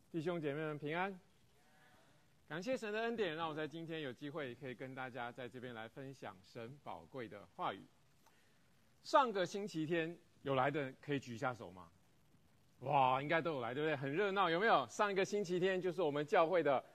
弟兄姐妹们平安，感谢神的恩典，让我在今天有机会可以跟大家在这边来分享神宝贵的话语。上个星期天有来的可以举一下手吗？哇，应该都有来，对不对？很热闹，有没有？上一个星期天就是我们教会的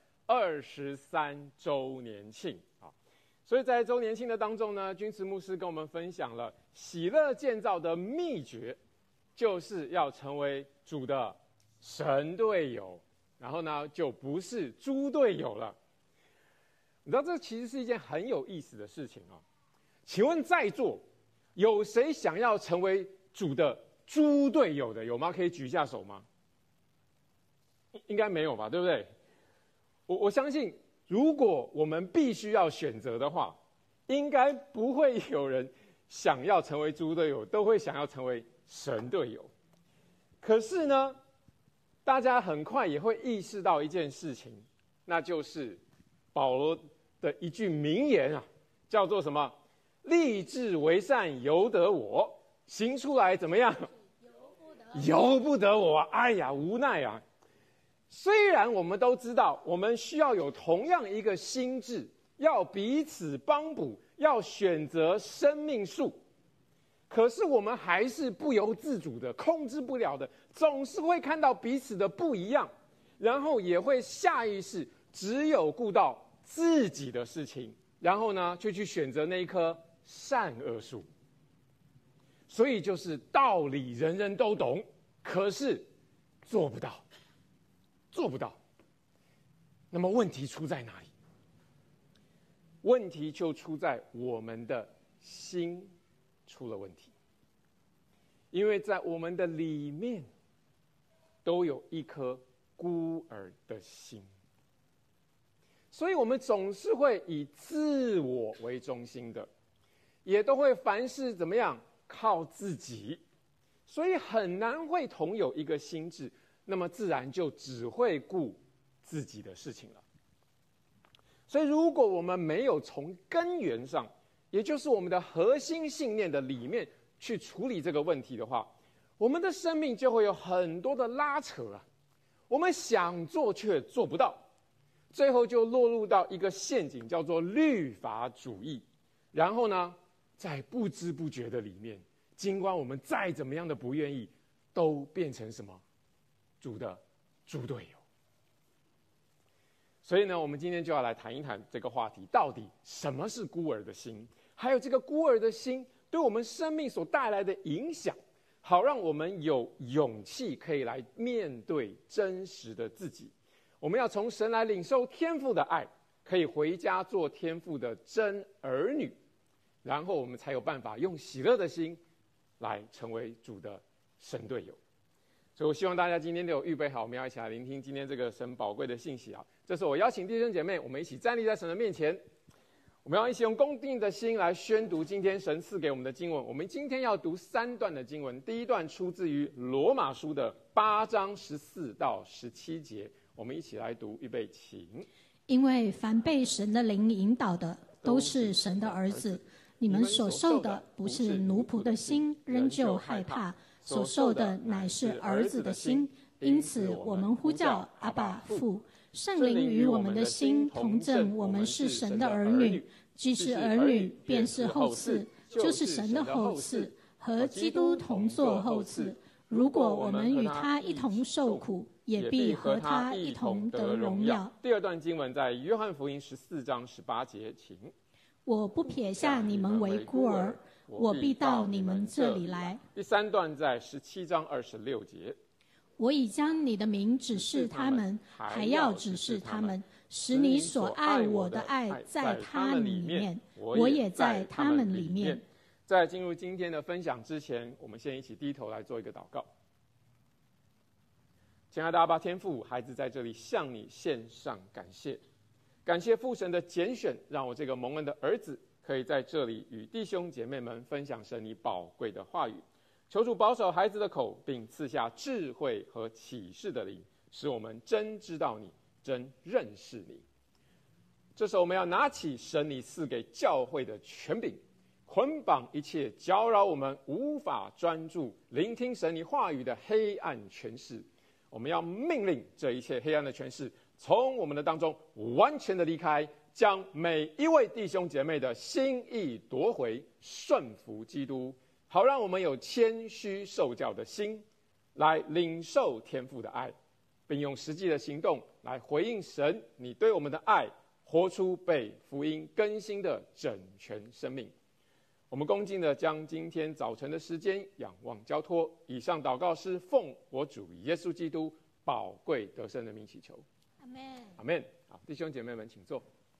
23周年庆啊，所以在周年庆的当中呢，君慈牧师跟我们分享了喜乐建造的秘诀，就是要成为主的神队友，然后呢，就不是猪队友了。你知道这其实是一件很有意思的事情啊。请问在座有谁想要成为主的猪队友的？有吗？可以举一下手吗？应该没有吧，对不对？我相信，如果我们必须要选择的话，应该不会有人想要成为猪队友，都会想要成为神队友。可是呢，大家很快也会意识到一件事情，那就是保罗的一句名言啊，叫做什么？立志为善，由得我；行出来怎么样？由不得我。哎呀，无奈啊！虽然我们都知道，我们需要有同样一个心智，要彼此帮补，要选择生命树。可是我们还是不由自主的、控制不了的，总是会看到彼此的不一样，然后也会下意识只有顾到自己的事情，然后呢，就去选择那一棵善恶树。所以就是道理人人都懂，可是做不到，做不到。那么问题出在哪里？问题就出在我们的心出了问题，因为在我们的里面都有一颗孤儿的心，所以我们总是会以自我为中心的，也都会凡事怎么样靠自己，所以很难会同有一个心智，那么自然就只会顾自己的事情了。所以如果我们没有从根源上，也就是我们的核心信念的里面去处理这个问题的话，我们的生命就会有很多的拉扯啊，我们想做却做不到，最后就落入到一个陷阱，叫做律法主义。然后呢，在不知不觉的里面，尽管我们再怎么样的不愿意，都变成什么？主的猪队友。所以呢，我们今天就要来谈一谈这个话题，到底什么是孤儿的心，还有这个孤儿的心对我们生命所带来的影响，好让我们有勇气可以来面对真实的自己。我们要从神来领受天父的爱，可以回家做天父的真儿女，然后我们才有办法用喜乐的心来成为主的神队友。所以我希望大家今天都有预备好，我们要一起来聆听今天这个神宝贵的信息啊！这是我邀请弟兄姐妹，我们一起站立在神的面前，我们要一起用恭敬的心来宣读今天神赐给我们的经文。我们今天要读3段的经文，第一段出自于罗马书的8章14到17节，我们一起来读，预备起。 因为凡被神的灵引导的，都是神的儿子。你们所受的不是奴仆的心，仍旧害怕，所受的乃是儿子的心。因此我们呼叫阿爸父。圣灵与我们的心同证，我们是神的儿女。既是儿女，便是后嗣，就是神的后嗣，和基督同作后嗣。如果我们与他一同受苦，也必和他一同得荣耀。 第二段经文在约翰福音14章18节，请。 我不撇下你们为孤儿，我必到你们这里来。 第3段在17章26节。 我已将你的名指示他们，还要指示他们，使你所爱我的爱在他们里面，我也在他们里面。 在进入今天的分享之前，我们先一起低头来做一个祷告。亲爱的阿爸天父，孩子在这里向你献上感谢，感谢父神的拣选，让我这个蒙恩的儿子可以在这里与弟兄姐妹们分享神你宝贵的话语。求主保守孩子的口，并赐下智慧和启示的灵，使我们真知道你，真认识你。这时候我们要拿起神你赐给教会的权柄，捆绑一切搅扰我们无法专注聆听神你话语的黑暗权势。 我们要命令这一切黑暗的权势从我们的当中完全的离开，将每一位弟兄姐妹的心意夺回，顺服基督，好让我们有谦虚受教的心，来领受天父的爱，并用实际的行动来回应神你对我们的爱，活出被福音更新的整全生命。我们恭敬的将今天早晨的时间仰望交托，以上祷告是奉我主耶稣基督宝贵得胜的名祈求， 阿们， 阿们。好，弟兄姐妹们请坐。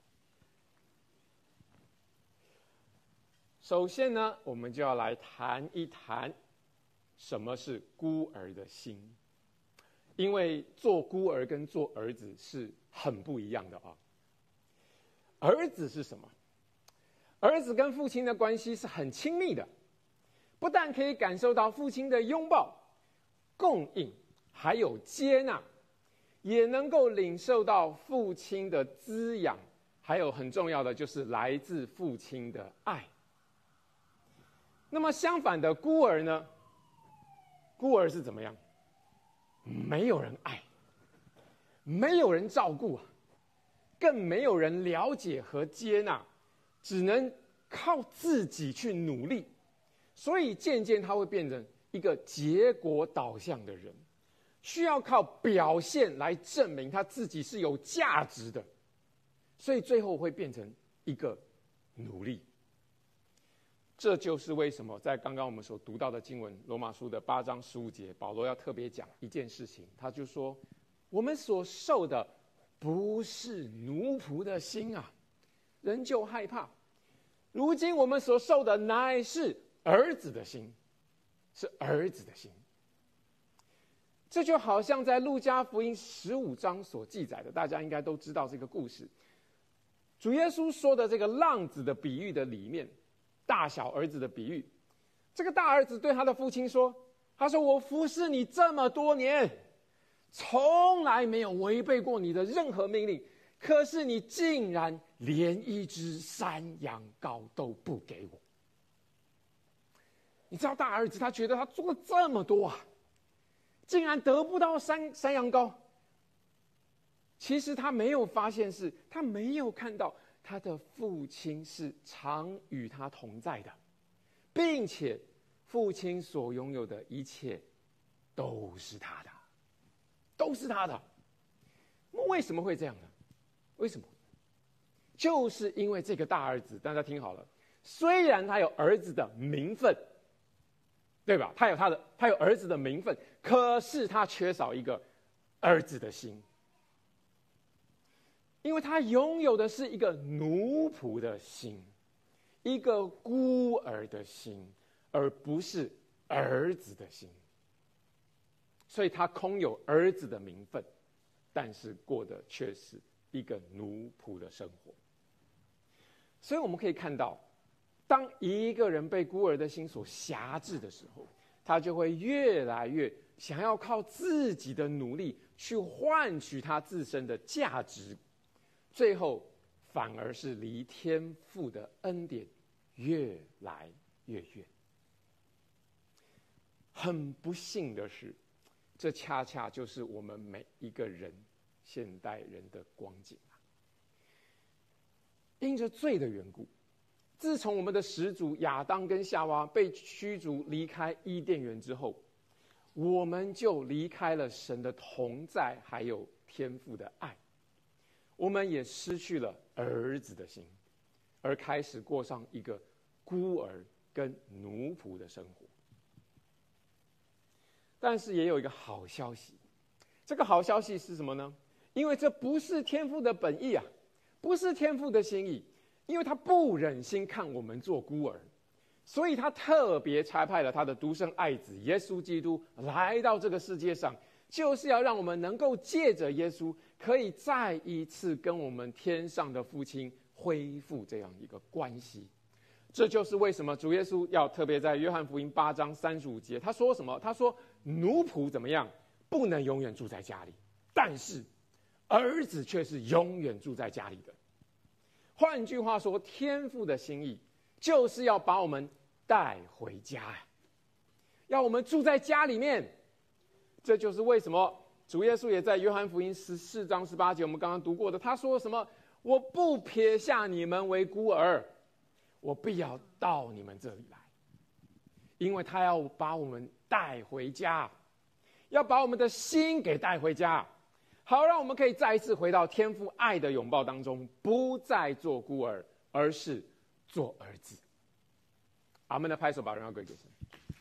首先呢，我们就要来谈一谈什么是孤儿的心，因为做孤儿跟做儿子是很不一样的啊。儿子是什么？儿子跟父亲的关系是很亲密的，不但可以感受到父亲的拥抱、供应，还有接纳，也能够领受到父亲的滋养，还有很重要的就是来自父亲的爱。那么相反的孤儿呢？孤儿是怎么样？没有人爱，没有人照顾，更没有人了解和接纳，只能靠自己去努力，所以渐渐他会变成一个结果导向的人，需要靠表现来证明他自己是有价值的，所以最后会变成一个奴隶。这就是为什么在刚刚我们所读到的经文罗马书的8章15节，保罗要特别讲一件事情，他就说我们所受的不是奴仆的心啊，人就害怕，如今我们所受的乃是儿子的心，是儿子的心。这就好像在路加福音15章所记载的，大家应该都知道这个故事，主耶稣说的这个浪子的比喻的里面，大小儿子的比喻，这个大儿子对他的父亲说，他说我服侍你这么多年，从来没有违背过你的任何命令，可是你竟然连一只山羊羔都不给我。你知道大儿子他觉得他做了这么多啊，竟然得不到山羊羔。其实他没有发现，是他没有看到他的父亲是常与他同在的，并且父亲所拥有的一切都是他的，都是他的。为什么会这样呢？为什么？就是因为这个大儿子，大家听好了，虽然他有儿子的名分，对吧？他有儿子的名分，可是他缺少一个儿子的心。因为他拥有的是一个奴仆的心，一个孤儿的心，而不是儿子的心。所以他空有儿子的名分，但是过的却是一个奴仆的生活。所以我们可以看到，当一个人被孤儿的心所辖制的时候，他就会越来越想要靠自己的努力去换取他自身的价值，最后反而是离天父的恩典越来越远。很不幸的是，这恰恰就是我们每一个人现代人的光景啊。因着罪的缘故，自从我们的始祖亚当跟夏娃被驱逐离开伊甸园之后，我们就离开了神的同在，还有天父的爱，我们也失去了儿子的心，而开始过上一个孤儿跟奴仆的生活。但是也有一个好消息，这个好消息是什么呢？因为这不是天父的本意啊，不是天父的心意，因为他不忍心看我们做孤儿，所以他特别差派了他的独生爱子耶稣基督来到这个世界上，就是要让我们能够借着耶稣，可以再一次跟我们天上的父亲恢复这样一个关系。这就是为什么主耶稣要特别在约翰福音8章35节，他说什么？他说奴仆怎么样？不能永远住在家里，但是儿子却是永远住在家里的。换句话说，天父的心意就是要把我们带回家，要我们住在家里面。这就是为什么主耶稣也在约翰福音14章18节，我们刚刚读过的，他说什么？我不撇下你们为孤儿，我必要到你们这里来，因为他要把我们带回家，要把我们的心给带回家，好让我们可以再一次回到天父爱的拥抱当中，不再做孤儿，而是做儿子。阿们的拍手，把荣耀归给神。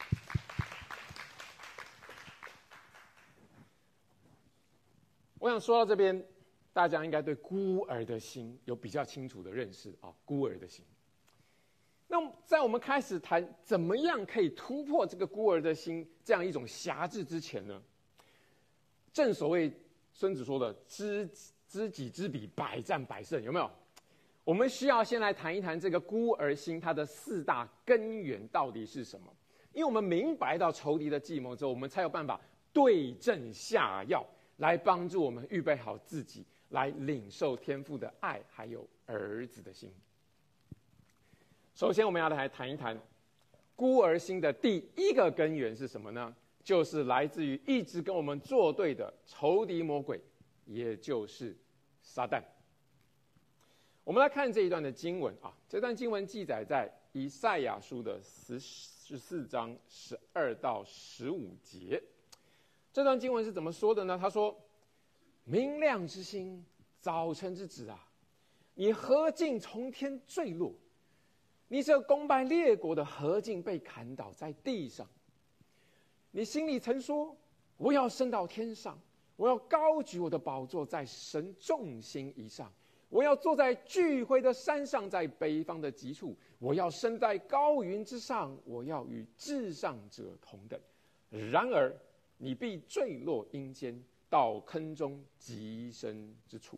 我想说到这边，大家应该对孤儿的心有比较清楚的认识啊，孤儿的心。那在我们开始谈怎么样可以突破这个孤儿的心这样一种辖制之前呢，正所谓孙子说的知己知彼，百战百胜，有没有？我们需要先来谈一谈这个孤儿心它的4大根源到底是什么？因为我们明白到仇敌的计谋之后，我们才有办法对症下药，来帮助我们预备好自己，来领受天父的爱，还有儿子的心。首先，我们要来谈一谈孤儿心的第一个根源是什么呢？就是来自于一直跟我们作对的仇敌魔鬼，也就是撒旦。我们来看这一段的经文啊，这段经文记载在以赛亚书的14章12到15节。这段经文是怎么说的呢？他说：“明亮之星，早晨之子啊，你何竟从天坠落？你这攻败列国的何竟被砍倒在地上？你心里曾说：我要升到天上，我要高举我的宝座在神众星以上。我要坐在聚会的山上，在北方的极处。我要升在高云之上，我要与至上者同等。然而你必坠落阴间，到坑中极深之处。”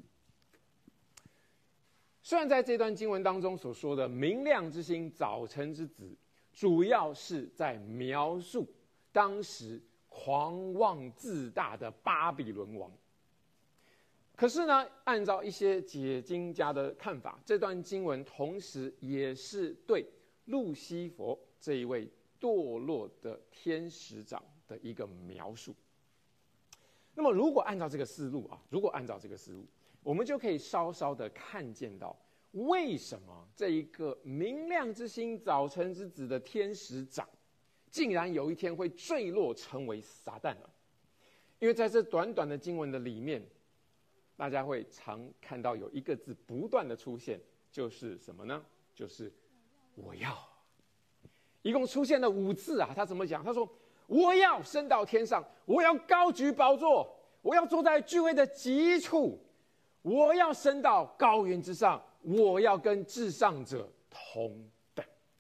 虽然在这段经文当中所说的明亮之星，早晨之子，主要是在描述当时狂妄自大的巴比伦王。可是呢，按照一些解经家的看法，这段经文同时也是对路西弗这一位堕落的天使长的一个描述。那么如果按照这个思路，我们就可以稍稍的看见到，为什么这一个明亮之星、早晨之子的天使长，竟然有一天会坠落成为撒旦了？因为在这短短的经文的里面，大家会常看到有一个字不断的出现，就是什么呢？就是我要。一共出现了5次啊！他怎么讲？他说：“我要升到天上，我要高举宝座，我要坐在聚会的极处，我要升到高云之上，我要跟至上者同等。”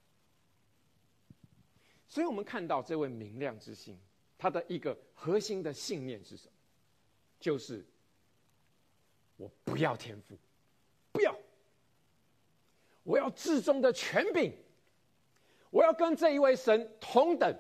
所以我们看到这位明亮之星，他的一个核心的信念是什么？就是我不要天赋，不要，我要至终的权柄，我要跟这一位神同等。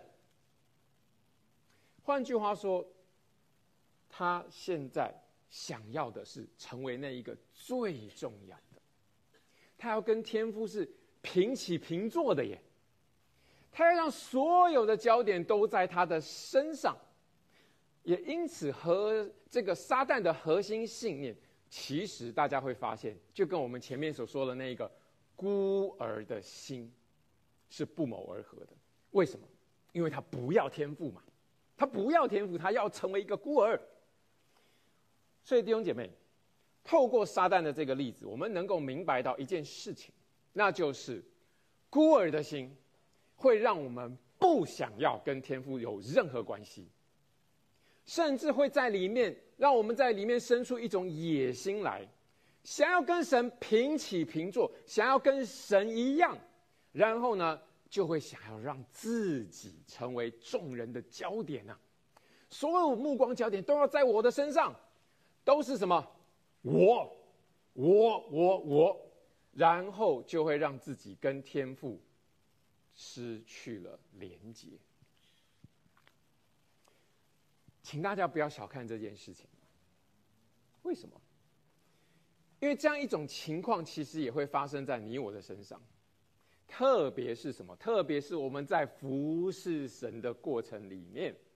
换句话说，他现在想要的是成为那一个最重要的，他要跟天父是平起平坐的耶，他要让所有的焦点都在他的身上。也因此和这个撒旦的核心信念，其实大家会发现，就跟我们前面所说的那个孤儿的心是不谋而合的。为什么？因为他不要天赋嘛，他不要天赋，他要成为一个孤儿。所以弟兄姐妹，透过撒旦的这个例子，我们能够明白到一件事情，那就是孤儿的心会让我们不想要跟天父有任何关系，甚至会在里面让我们在里面生出一种野心来，想要跟神平起平坐，想要跟神一样，然后呢，就会想要让自己成为众人的焦点啊！所有目光焦点都要在我的身上，都是什么？我，然后就会让自己跟天父失去了连结。请大家不要小看这件事情。为什么？因为这样一种情况其实也会发生在你我的身上，特别是什么？特别是我们在服侍神的过程里面，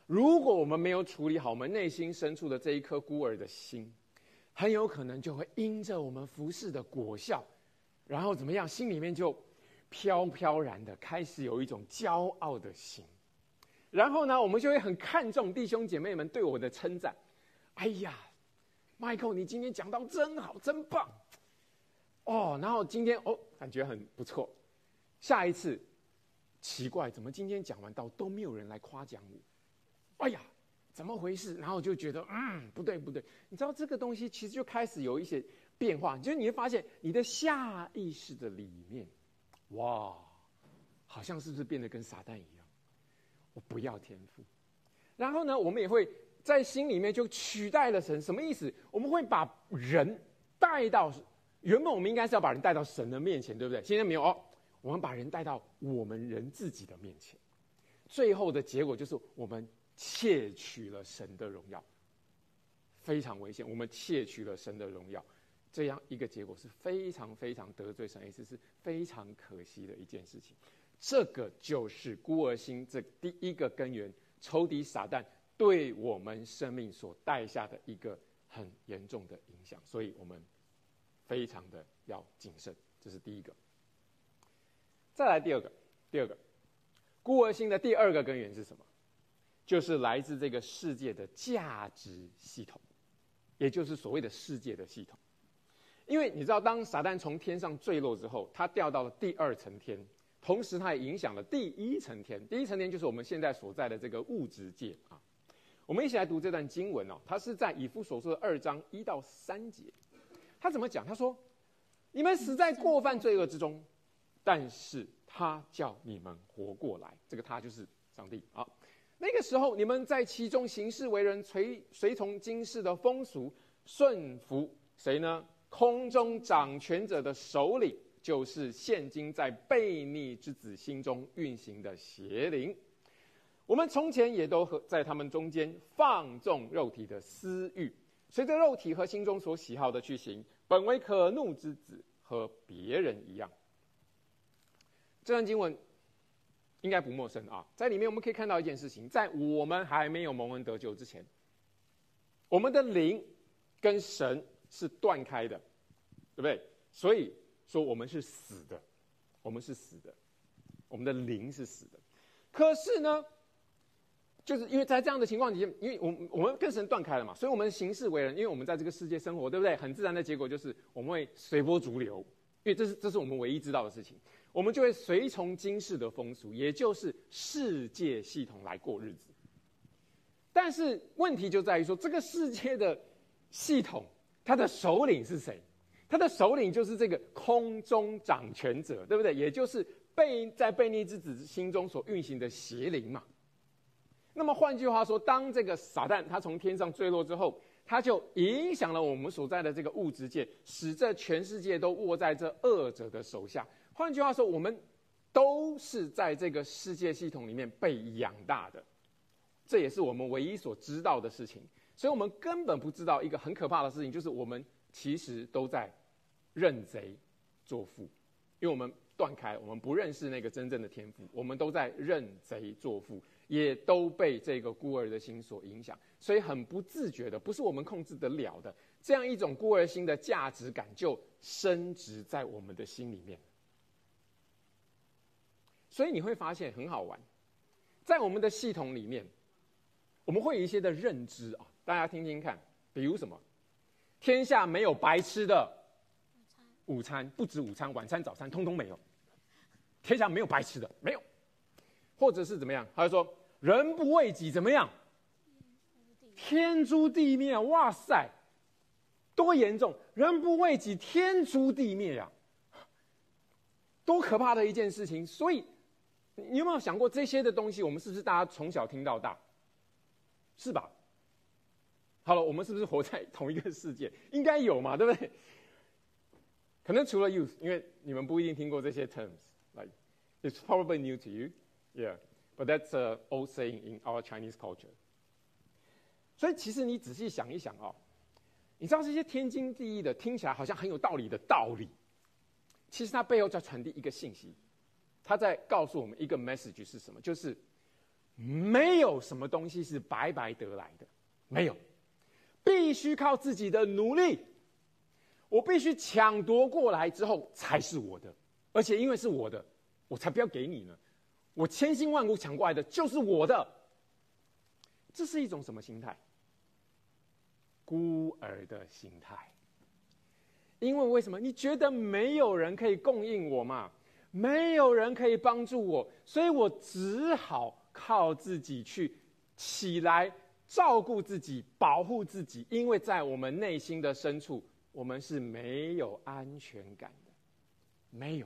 如果我们没有处理好我们内心深处的这一颗孤儿的心，很有可能就会因着我们服事的果效，然后怎么样，心里面就飘飘然的开始有一种骄傲的心。然后呢，我们就会很看重弟兄姐妹们对我的称赞。哎呀，Michael， 你今天讲到真好，真棒哦。然后今天感觉很不错。下一次，奇怪，怎么今天讲完道都没有人来夸奖我？哎呀，怎么回事？然后就觉得不对。你知道这个东西其实就开始有一些变化，就是你会发现你的下意识的里面，哇，好像是不是变得跟撒旦一样？我不要天赋。然后呢，我们也会在心里面就取代了神。什么意思？我们会把人带到，原本我们应该是要把人带到神的面前，对不对？现在没有我们把人带到我们人自己的面前，最后的结果就是我们窃取了神的荣耀，非常危险。我们窃取了神的荣耀，这样一个结果是非常非常得罪神，也是非常可惜的一件事情。这个就是孤儿心这第一个根源，仇敌撒旦对我们生命所带下的一个很严重的影响，所以我们非常的要谨慎，这是第一个。再来第二个，孤儿心的第二个根源是什么？就是来自这个世界的价值系统，也就是所谓的世界的系统。因为你知道，当撒旦从天上坠落之后，他掉到了第二层天，同时它也影响了第一层天。第一层天就是我们现在所在的这个物质界啊。我们一起来读这段经文它是在以弗所书的2章1到3节。他怎么讲？他说：“你们死在过犯罪恶之中，但是他叫你们活过来。”这个他就是上帝啊。那个时候你们在其中行事为人，随从今世的风俗，顺服谁呢？空中掌权者的首领，就是现今在悖逆之子心中运行的邪灵。我们从前也都在他们中间放纵肉体的私欲，随着肉体和心中所喜好的去行，本为可怒之子，和别人一样。这段经文应该不陌生啊，在里面我们可以看到一件事情，在我们还没有蒙恩得救之前，我们的灵跟神是断开的，对不对？所以说我们是死的，我们的灵是死的。可是呢，就是因为在这样的情况底下，因为我们跟神断开了嘛，所以我们行事为人，因为我们在这个世界生活，对不对？很自然的结果就是我们会随波逐流，因为这是我们唯一知道的事情。我们就会随从今世的风俗，也就是世界系统来过日子。但是问题就在于说，这个世界的系统，它的首领是谁？它的首领就是这个空中掌权者，对不对？也就是在悖逆之子心中所运行的邪灵嘛。那么换句话说，当这个撒旦他从天上坠落之后，他就影响了我们所在的这个物质界，使这全世界都握在这恶者的手下。换句话说，我们都是在这个世界系统里面被养大的，这也是我们唯一所知道的事情。所以我们根本不知道一个很可怕的事情，就是我们其实都在认贼作父，因为我们断开，我们不认识那个真正的天父，我们都在认贼作父，也都被这个孤儿的心所影响，所以很不自觉的，不是我们控制得了的，这样一种孤儿心的价值感就深植在我们的心里面。所以你会发现很好玩，在我们的系统里面，我们会有一些的认知啊，大家听听看，比如什么？天下没有白吃的午餐，不止午餐，晚餐、早餐通通没有。天下没有白吃的，没有。或者是怎么样？他就说人不为己怎么样？天诛地灭！哇塞，多严重！人不为己，天诛地灭呀！多可怕的一件事情！所以你有没有想过，这些的东西我们是不是大家从小听到大？是吧？好了，我们是不是活在同一个世界？应该有嘛，对不对？可能除了 youth， 因为你们不一定听过这些 terms，like it's probably new to you, yeah, but that's an old saying in our Chinese culture. 所以其实你仔细想一想你知道这些天经地义的，听起来好像很有道理的道理，其实它背后在传递一个信息，它在告诉我们一个 message 是什么？就是没有什么东西是白白得来的，没有，必须靠自己的努力，我必须抢夺过来之后才是我的，而且因为是我的，我才不要给你呢，我千辛万苦抢过来的就是我的。这是一种什么心态？孤儿的心态。因为为什么？你觉得没有人可以供应我嘛，没有人可以帮助我，所以我只好靠自己去起来照顾自己，保护自己。因为在我们内心的深处，我们是没有安全感的，没有。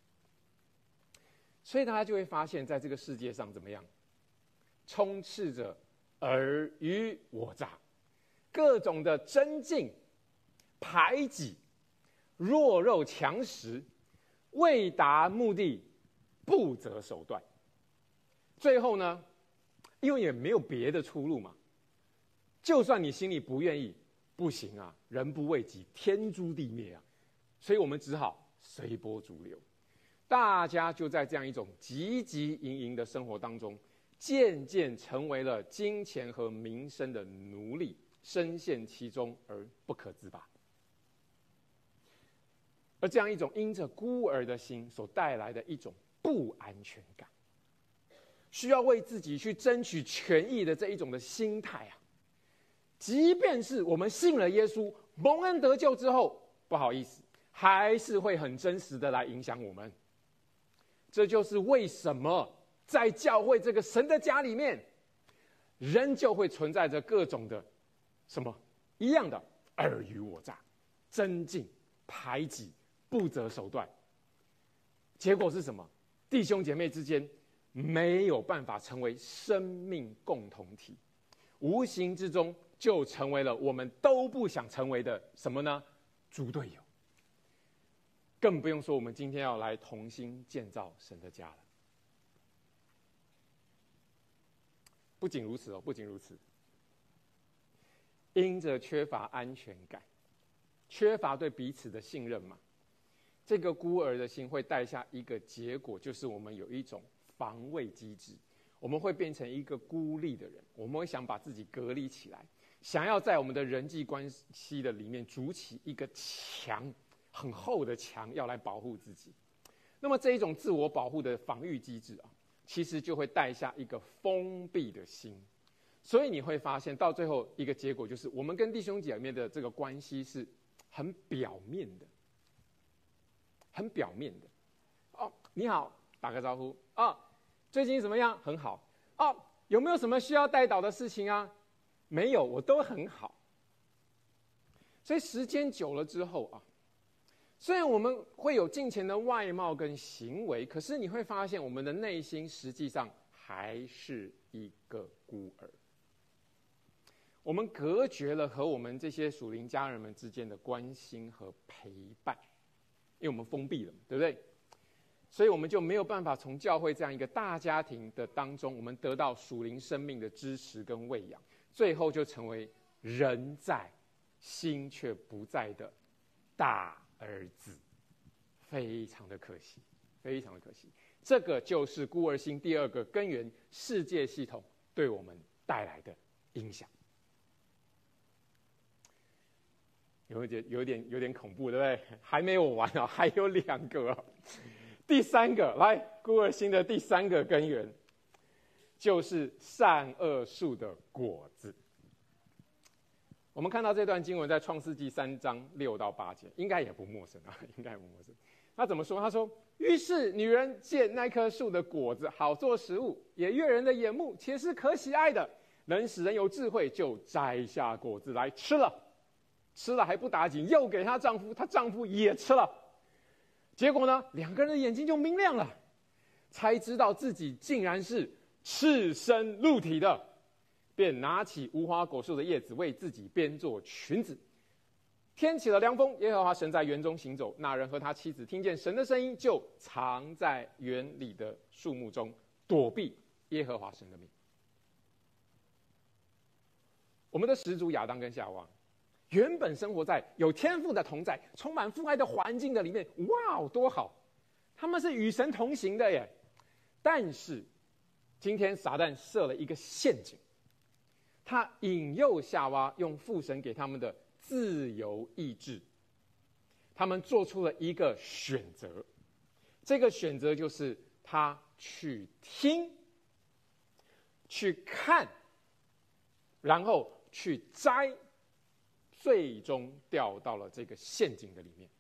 所以大家就会发现，在这个世界上怎么样，充斥着尔虞我诈，各种的争竞、排挤、弱肉强食，为达目的不择手段。最后呢，因为也没有别的出路嘛，就算你心里不愿意，不行啊，人不为己，天诛地灭啊，所以我们只好随波逐流。大家就在这样一种汲汲营营的生活当中，渐渐成为了金钱和名声的奴隶，深陷其中而不可自拔。而这样一种因着孤儿的心所带来的一种不安全感，需要为自己去争取权益的这一种的心态啊，即便是我们信了耶稣，蒙恩得救之后，不好意思，还是会很真实的来影响我们。这就是为什么在教会这个神的家里面，仍旧会存在着各种的什么一样的尔虞我诈、争竞、排挤、不择手段。结果是什么？弟兄姐妹之间没有办法成为生命共同体，无形之中就成为了我们都不想成为的什么呢？猪队友。更不用说我们今天要来同心建造神的家了。不仅如此哦，不仅如此，因着缺乏安全感，缺乏对彼此的信任嘛，这个孤儿的心会带下一个结果，就是我们有一种防卫机制，我们会变成一个孤立的人，我们会想把自己隔离起来，想要在我们的人际关系的里面筑起一个墙，很厚的墙，要来保护自己。那么这一种自我保护的防御机制啊，其实就会带下一个封闭的心。所以你会发现到最后一个结果，就是我们跟弟兄姐妹的这个关系是很表面的，很表面的。哦，你好，打个招呼啊，最近怎么样？很好。哦，有没有什么需要代祷的事情啊？没有，我都很好。所以时间久了之后啊，虽然我们会有敬虔的外貌跟行为，可是你会发现我们的内心实际上还是一个孤儿。我们隔绝了和我们这些属灵家人们之间的关心和陪伴，因为我们封闭了，对不对？所以我们就没有办法从教会这样一个大家庭的当中，我们得到属灵生命的支持跟喂养，最后就成为人在心却不在的大儿子，非常的可惜，非常的可惜。这个就是孤儿心第二个根源，世界系统对我们带来的影响。有点恐怖，对不对？还没有完啊，还有2个啊。第3个，来，孤儿心的第3个根源，就是善恶树的果子。我们看到这段经文在创世纪3章6到8节，应该也不陌生啊，应该也不陌生。他怎么说？他说：“于是女人见那棵树的果子好做食物，也悦人的眼目，且是可喜爱的，能使人有智慧，就摘下果子来吃了。吃了还不打紧，又给她丈夫，她丈夫也吃了。结果呢，2个人的眼睛就明亮了，才知道自己竟然是赤身露体的，便拿起无花果树的叶子为自己编做裙子。天起了凉风，耶和华神在园中行走，那人和他妻子听见神的声音，就藏在园里的树木中，躲避耶和华神的命。”我们的始祖亚当跟夏娃原本生活在有天父的同在、充满父爱的环境的里面，哇，多好！他们是与神同行的耶。但是今天撒旦设了一个陷阱，他引诱夏娃用父神给他们的自由意志，他们做出了一个选择。这个选择就是他去听、去看，然后去摘，最终掉到了这个陷阱的里面。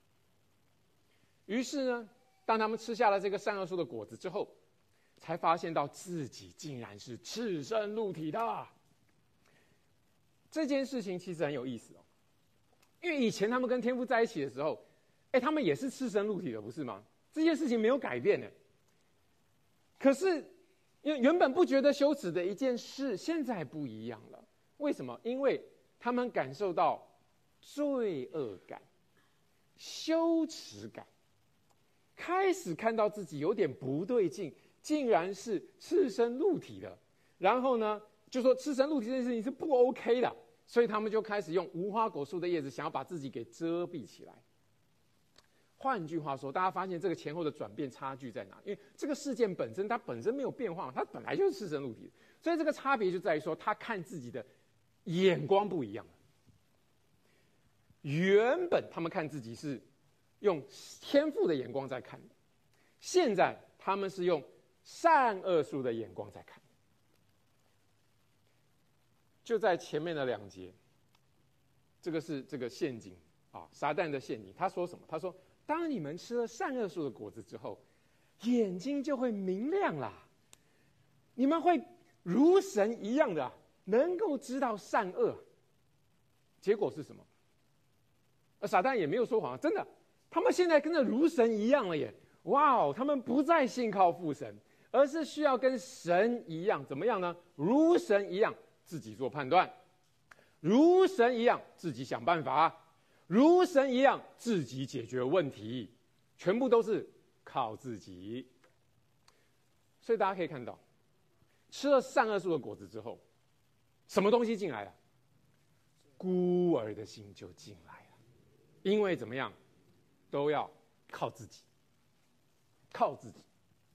于是呢，当他们吃下了这个善恶树的果子之后，才发现到自己竟然是赤身露体的。这件事情其实很有意思哦，因为以前他们跟天父在一起的时候，他们也是赤身露体的，不是吗？这件事情没有改变呢。可是因为原本不觉得羞耻的一件事，现在不一样了。为什么？因为他们感受到罪恶感、羞耻感，开始看到自己有点不对劲，竟然是赤身露体的。然后呢，就说赤身露体这件事情是不 OK 的，所以他们就开始用无花果树的叶子想要把自己给遮蔽起来。换句话说，大家发现这个前后的转变差距在哪？因为这个事件本身它本身没有变化，它本来就是赤身露体的，所以这个差别就在于说他看自己的眼光不一样了。原本他们看自己是用天父的眼光在看的，现在他们是用善恶树的眼光在看。就在前面的2节，这个是这个陷阱啊，撒旦的陷阱。他说什么？他说：当你们吃了善恶树的果子之后，眼睛就会明亮啦，你们会如神一样的能够知道善恶。结果是什么？撒旦也没有说谎，真的，他们现在跟着如神一样了耶！哇哦，他们不再信靠父神，而是需要跟神一样，怎么样呢？如神一样自己做判断，如神一样自己想办法，如神一样自己解决问题，全部都是靠自己。所以大家可以看到，吃了善恶树的果子之后，什么东西进来了？孤儿的心就进来了。因为怎么样，都要靠自己，靠自己，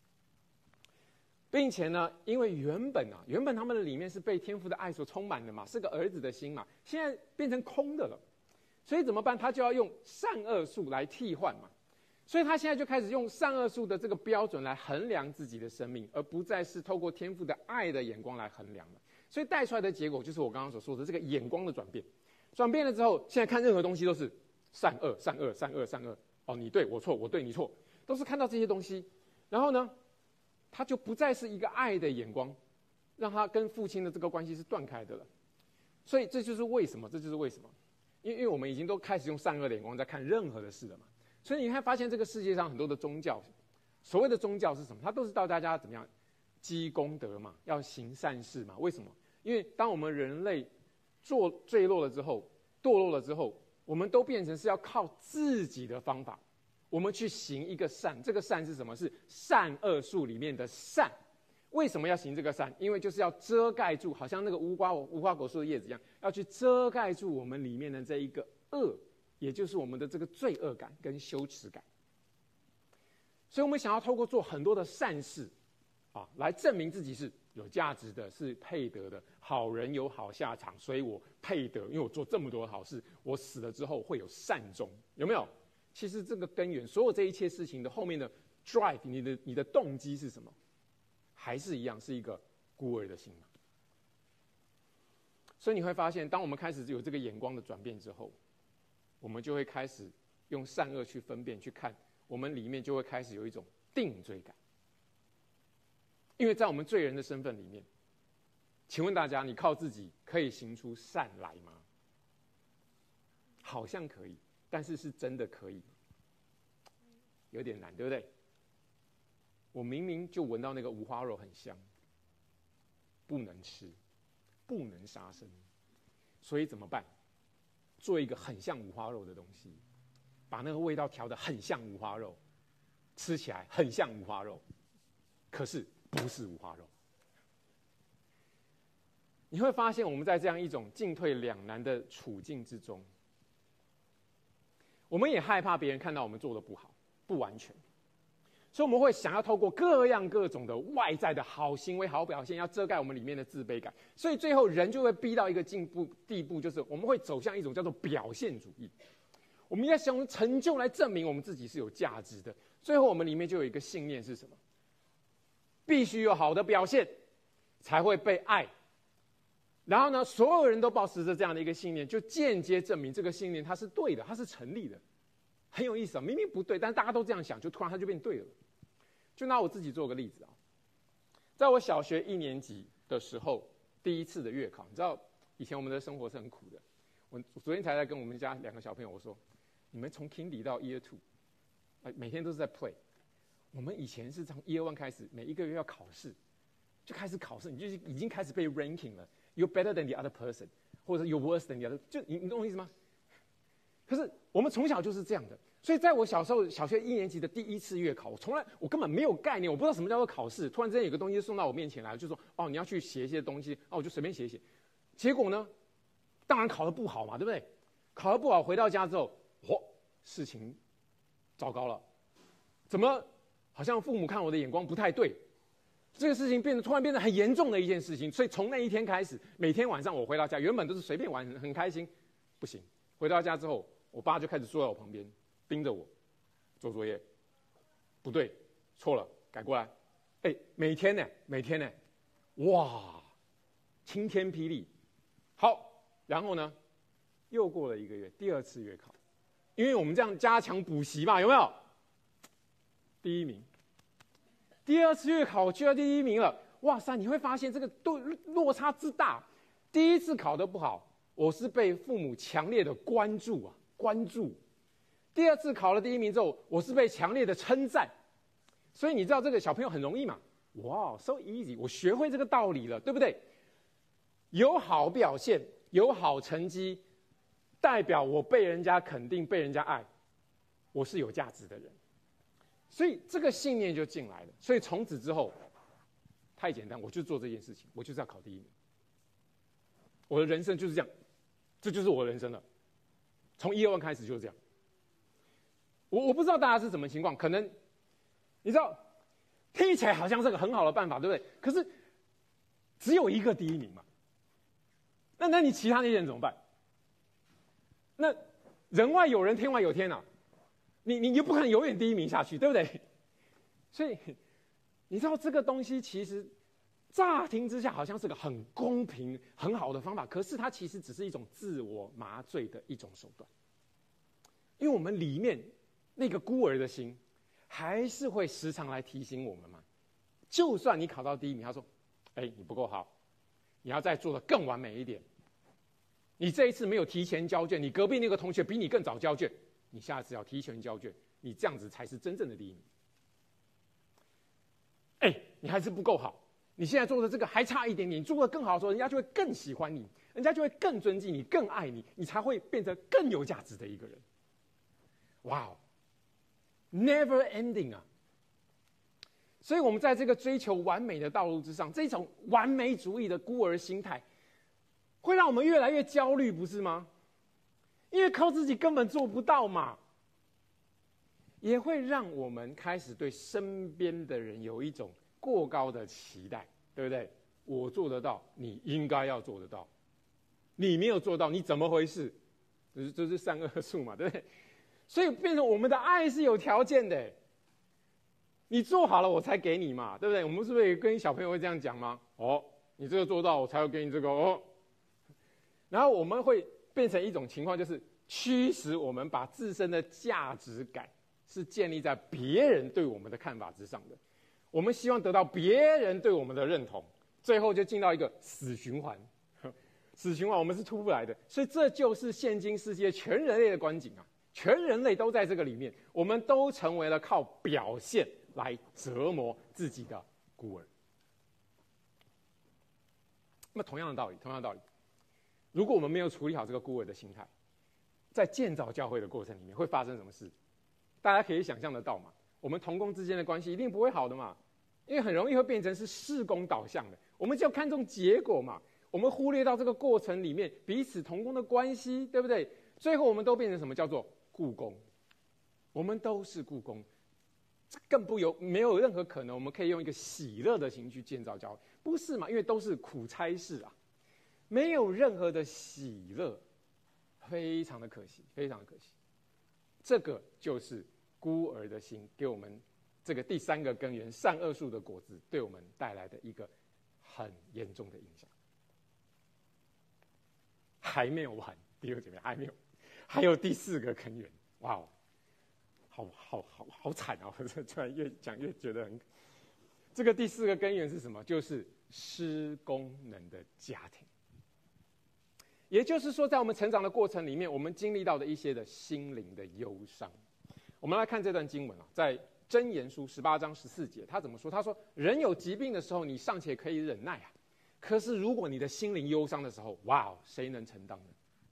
并且呢，因为原本他们的里面是被天父的爱所充满的嘛，是个儿子的心嘛，现在变成空的了，所以怎么办？他就要用善恶树来替换嘛，所以他现在就开始用善恶树的这个标准来衡量自己的生命，而不再是透过天父的爱的眼光来衡量了。所以带出来的结果就是我刚刚所说的这个眼光的转变。转变了之后，现在看任何东西都是善恶，善恶，善恶，善恶。哦，你对我错，我对你错，都是看到这些东西。然后呢，他就不再是一个爱的眼光，让他跟父亲的这个关系是断开的了。所以这就是为什么，因为我们已经都开始用善恶的眼光在看任何的事了嘛。所以你会发现这个世界上很多的宗教，所谓的宗教是什么？它都是到大家怎么样积功德嘛，要行善事嘛。为什么？因为当我们人类坠落了之后，堕落了之后，我们都变成是要靠自己的方法，我们去行一个善。这个善是什么？是善恶树里面的善。为什么要行这个善？因为就是要遮盖住，好像那个无花果树的叶子一样，要去遮盖住我们里面的这一个恶，也就是我们的这个罪恶感跟羞耻感。所以我们想要透过做很多的善事来证明自己是有价值的，是配得的，好人有好下場，所以我配得，因为我做这么多好事，我死了之后会有善終，有没有？其实这个根源，所有这一切事情的后面的 drive， 你的动机是什么？还是一样，是一个孤儿的心嘛。所以你会发现，当我们开始有这个眼光的转变之后，我们就会开始用善恶去分辨去看，我们里面就会开始有一种定罪感。因为在我们罪人的身份里面，请问大家，你靠自己可以行出善来吗？好像可以，但是是真的可以吗？有点难，对不对？我明明就闻到那个五花肉很香，不能吃，不能杀生，所以怎么办？做一个很像五花肉的东西，把那个味道调得很像五花肉，吃起来很像五花肉，可是不是五花肉。你会发现，我们在这样一种进退两难的处境之中，我们也害怕别人看到我们做的不好、不完全， 所以我们会想要透过各样各种的外在的好行为、好表现，要遮盖我们里面的自卑感。所以最后人就会逼到一个地步，就是我们会走向一种叫做表现主义。我们要想用成就来证明我们自己是有价值的。最后我们里面就有一个信念是什么？必须有好的表现，才会被爱。然后呢，所有人都抱持着这样的一个信念，就间接证明这个信念它是对的，它是成立的，很有意思啊！明明不对，但是大家都这样想，就突然它就变对了。就拿我自己做个例子啊，在我小学1年级的时候，第一次的月考，你知道以前我们的生活是很苦的。我昨天才在跟我们家2个小朋友我说，你们从 Kindy 到 Year 2，每天都是在 play。我们以前是从 Year 1开始，每一个月要考试，就开始考试，你就已经开始被 ranking 了。You're better than the other person， 或者 You're worse than the other， 就你懂我意思吗？可是我们从小就是这样的，所以在我小时候小学1年级的第一次月考，我根本没有概念，我不知道什么叫做考试。突然之间有个东西送到我面前来，就说哦你要去写一些东西，我就随便写一写。结果呢，当然考得不好嘛，对不对？考得不好，回到家之后，事情糟糕了，怎么好像父母看我的眼光不太对？这个事情突然变得很严重的一件事情，所以从那一天开始，每天晚上我回到家，原本都是随便玩很开心，不行，回到家之后，我爸就开始坐在我旁边，盯着我做作业，不对，错了，改过来，每天呢，哇，晴天霹雳。好，然后呢，又过了1个月，第2次月考，因为我们这样加强补习嘛，有没有？第1名。第2次月考我去到第1名了，哇塞！你会发现这个落差之大。第一次考得不好，我是被父母强烈的关注。第2次考了第1名之后，我是被强烈的称赞。所以你知道这个小朋友很容易嘛？哇 ，so easy！ 我学会这个道理了，对不对？有好表现，有好成绩，代表我被人家肯定，被人家爱，我是有价值的人。所以这个信念就进来了。所以从此之后，太简单，我就做这件事情，我就是要考第1名。我的人生就是这样，这就是我的人生了。从1、2开始就是这样。我不知道大家是什么情况，可能你知道，听起来好像是个很好的办法，对不对？可是只有一个第1名嘛，那你其他那些人怎么办？那人外有人，天外有天啊！你又不可能永远第1名下去，对不对？所以你知道这个东西其实乍听之下好像是个很公平很好的方法，可是它其实只是一种自我麻醉的一种手段。因为我们里面那个孤儿的心还是会时常来提醒我们嘛。就算你考到第1名，他说你不够好，你要再做得更完美一点，你这一次没有提前交卷，你隔壁那个同学比你更早交卷，你下次要提前交卷，你这样子才是真正的第1名。你还是不够好，你现在做的这个还差一点点，你做的更好的时候，人家就会更喜欢你，人家就会更尊敬你，更爱你，你才会变成更有价值的一个人。哇哦 ，never ending 啊！所以我们在这个追求完美的道路之上，这种完美主义的孤儿心态，会让我们越来越焦虑，不是吗？因为靠自己根本做不到嘛。也会让我们开始对身边的人有一种过高的期待，对不对？我做得到，你应该要做得到，你没有做到，你怎么回事？这是善恶树嘛，对不对？所以变成我们的爱是有条件的，你做好了我才给你嘛，对不对？我们是不是也跟小朋友会这样讲吗？你这个做到我才要给你这个然后我们会变成一种情况，就是驱使我们把自身的价值感是建立在别人对我们的看法之上的。我们希望得到别人对我们的认同，最后就进到一个死循环。死循环我们是出不来的。所以这就是现今世界全人类的光景啊！全人类都在这个里面，我们都成为了靠表现来折磨自己的孤儿。那么同样的道理，如果我们没有处理好这个孤儿的心态，在建造教会的过程里面会发生什么事？大家可以想象得到嘛？我们同工之间的关系一定不会好的嘛，因为很容易会变成是事工导向的。我们就要看重结果嘛，我们忽略到这个过程里面彼此同工的关系，对不对？最后我们都变成什么叫做雇工？我们都是雇工。 没有任何可能，我们可以用一个喜乐的心去建造教会，不是嘛？因为都是苦差事啊，没有任何的喜乐，非常的可惜，非常的可惜。这个就是孤儿的心给我们这个第三个根源善恶树的果子对我们带来的一个很严重的影响。还没有完，弟兄姐妹，还没有，还有第四个根源。哇哦，好惨啊！我突然越讲越觉得很。这个第四个根源是什么？就是失功能的家庭。也就是说，在我们成长的过程里面，我们经历到的一些的心灵的忧伤。我们来看这段经文啊，在箴言书18章14节，他怎么说？他说：“人有疾病的时候，你尚且可以忍耐啊。可是如果你的心灵忧伤的时候，哇哦，谁能承担呢？”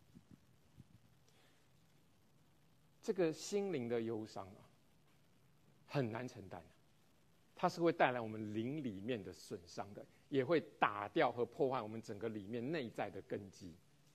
这个心灵的忧伤啊，很难承担，它是会带来我们灵里面的损伤的，也会打掉和破坏我们整个里面内在的根基。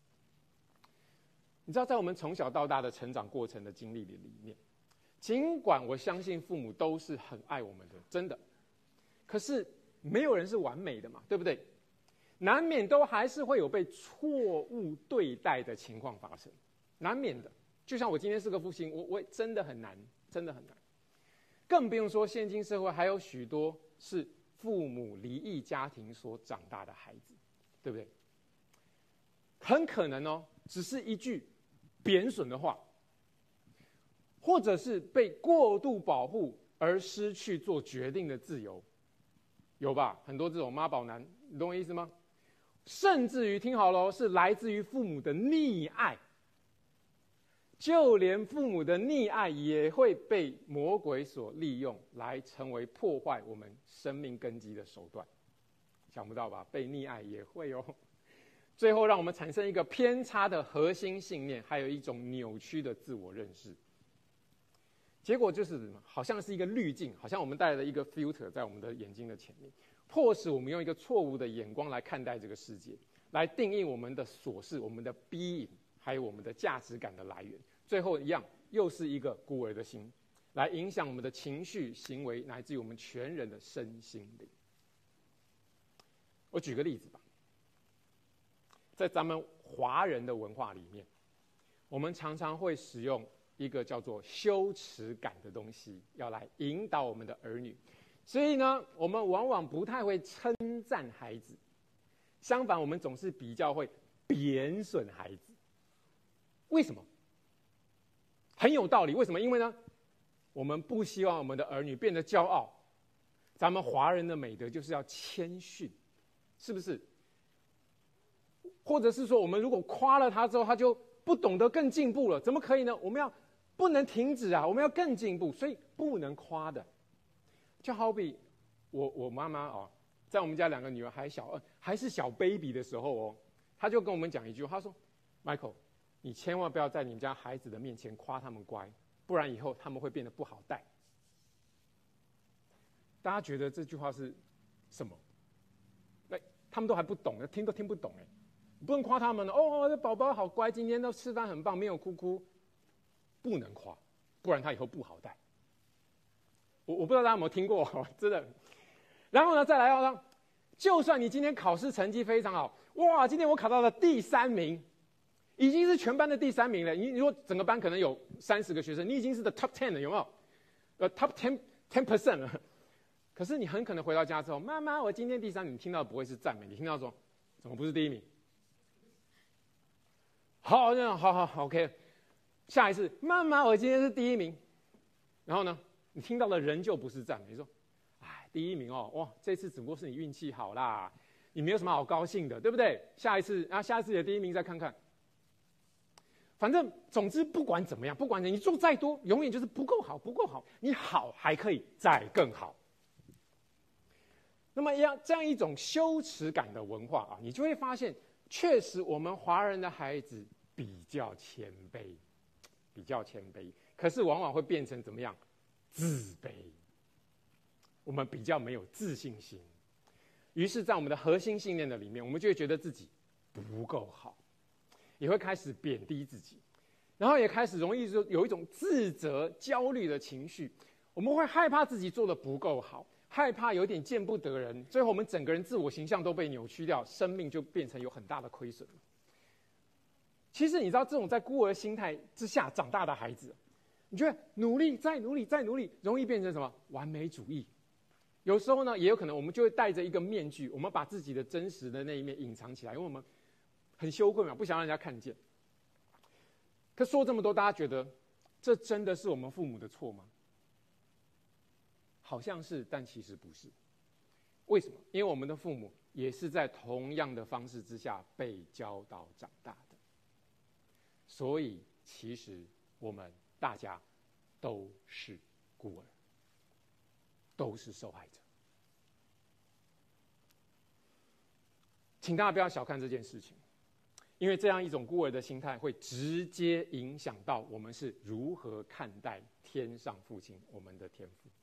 你知道，在我们从小到大的成长过程的经历里面，尽管我相信父母都是很爱我们的，真的，可是没有人是完美的嘛，对不对？难免都还是会有被错误对待的情况发生，难免的。就像我今天是个父亲，我真的很难，真的很难。更不用说现今社会还有许多是父母离异家庭所长大的孩子，对不对？很可能哦，只是一句贬损的话，或者是被过度保护而失去做决定的自由，有吧？很多这种妈宝男，你懂我意思吗？甚至于听好了，是来自于父母的溺爱。就连父母的溺爱也会被魔鬼所利用，来成为破坏我们生命根基的手段。想不到吧？被溺爱也会哦。最后让我们产生一个偏差的核心信念，还有一种扭曲的自我认识。结果就是什么？好像是一个滤镜，好像我们带了一个 filter 在我们的眼睛的前面，迫使我们用一个错误的眼光来看待这个世界，来定义我们的所是、我们的 being， 还有我们的价值感的来源。最后一样，又是一个孤儿的心，来影响我们的情绪、行为，乃至于我们全人的身心灵。我举个例子吧，在咱们华人的文化里面，我们常常会使用一个叫做羞耻感的东西，要来引导我们的儿女。所以呢，我们往往不太会称赞孩子，相反，我们总是比较会贬损孩子。为什么？很有道理。为什么？因为呢，我们不希望我们的儿女变得骄傲。咱们华人的美德就是要谦逊，是不是？或者是说，我们如果夸了他之后，他就不懂得更进步了，怎么可以呢？我们不能停止啊，我们要更进步，所以不能夸的。就好比我妈妈哦，在我们家2个女儿还是小 baby 的时候哦，她就跟我们讲一句话，她说 ：“Michael， 你千万不要在你们家孩子的面前夸他们乖，不然以后他们会变得不好带。”大家觉得这句话是什么？他们都还不懂，听都听不懂哎，不能夸他们哦，这宝宝好乖，今天都吃饭很棒，没有哭哭，不能夸，不然他以后不好带。我不知道大家有没有听过，真的。然后呢，再来要就算你今天考试成绩非常好，哇，今天我考到了第3名，已经是全班的第3名了。你如果整个班可能有30个学生，你已经是 the top 10了，有没有？top 10% 了。可是你很可能回到家之后，妈妈，我今天第3名，你听到的不会是赞美，你听到说，怎么不是第1名？好，OK。下一次，妈妈，我今天是第1名。然后呢，你听到的仍旧不是赞美，你说，哎，第1名哦，哇，这次只不过是你运气好啦，你没有什么好高兴的，对不对？下一次你的第1名再看看。反正总之不管怎么样，不管你做再多，永远就是不够好，不够好。你好还可以再更好。那么这样一种羞耻感的文化啊，你就会发现，确实我们华人的孩子比较谦卑，可是往往会变成怎么样？自卑。我们比较没有自信心，于是，在我们的核心信念的里面，我们就会觉得自己不够好，也会开始贬低自己，然后也开始容易有一种自责、焦虑的情绪。 我们会害怕自己做的不够好，害怕有点见不得人，最后我们整个人自我形象都被扭曲掉，生命就变成有很大的亏损了。其实你知道，这种在孤儿心态之下长大的孩子，你觉得努力再努力再努力，容易变成什么？完美主义。有时候呢，也有可能我们就会戴着一个面具，我们把自己的真实的那一面隐藏起来，因为我们很羞愧嘛，不想让人家看见。可说这么多，大家觉得这真的是我们父母的错吗？好像是，但其实不是。为什么？因为我们的父母也是在同样的方式之下被教导长大的，所以其实我们大家都是孤儿，都是受害者。请大家不要小看这件事情，因为这样一种孤儿的心态会直接影响到我们是如何看待天上父亲，我们的天父。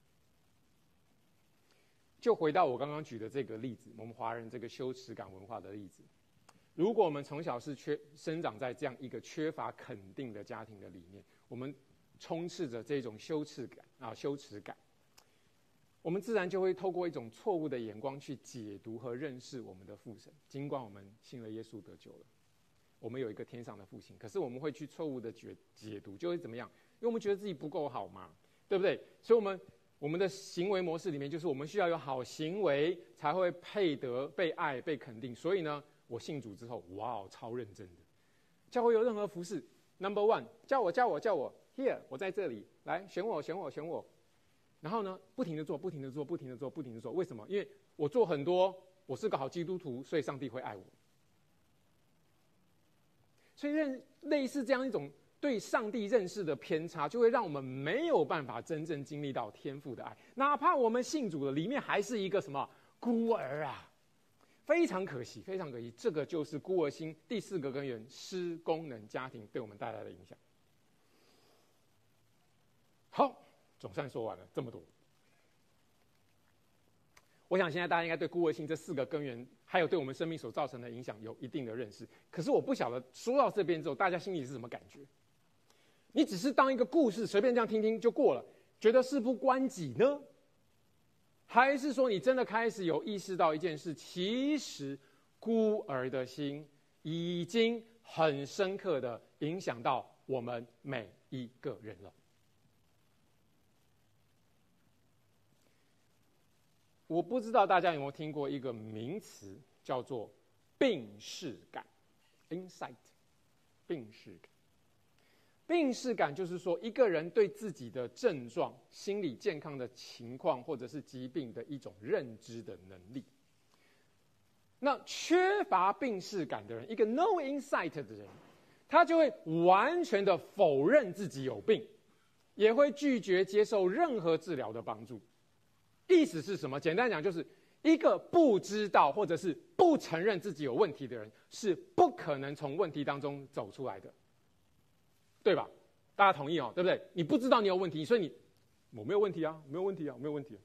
就回到我刚刚举的这个例子，我们华人这个羞耻感文化的例子。如果我们从小是生长在这样一个缺乏肯定的家庭的里面，我们充斥着这种羞耻感，我们自然就会透过一种错误的眼光去解读和认识我们的父神。尽管我们信了耶稣得救了，我们有一个天上的父亲，可是我们会去错误的解读，就会怎么样？因为我们觉得自己不够好嘛，对不对？所以我们的行为模式里面，就是我们需要有好行为才会配得被爱、被肯定。所以呢，我信主之后，哇，超认真的。教会有任何服事 ，Number one， 叫我 ，Here， 我在这里，来选我。然后呢，不停的做。为什么？因为我做很多，我是个好基督徒，所以上帝会爱我。所以类似这样一种对上帝认识的偏差，就会让我们没有办法真正经历到天父的爱，哪怕我们信主了，里面还是一个什么孤儿啊，非常可惜，非常可惜。这个就是孤儿心第4个根源，失功能家庭对我们带来的影响。好，总算说完了这么多。我想现在大家应该对孤儿心这4个根源，还有对我们生命所造成的影响有一定的认识。可是我不晓得说到这边之后，大家心里是什么感觉？你只是当一个故事随便这样听听就过了，觉得事不关己呢？还是说你真的开始有意识到一件事，其实孤儿的心已经很深刻的影响到我们每一个人了？我不知道大家有没有听过一个名词，叫做病识感 （insight）。病识感，病识感就是说，一个人对自己的症状、心理健康的情况或者是疾病的一种认知的能力。那缺乏病识感的人，一个 no insight 的人，他就会完全的否认自己有病，也会拒绝接受任何治疗的帮助。意思是什么？简单讲，就是一个不知道或者是不承认自己有问题的人，是不可能从问题当中走出来的，对吧？大家同意哦，对不对？你不知道你有问题，所以我没有问题啊，没有问题啊，没有问题啊。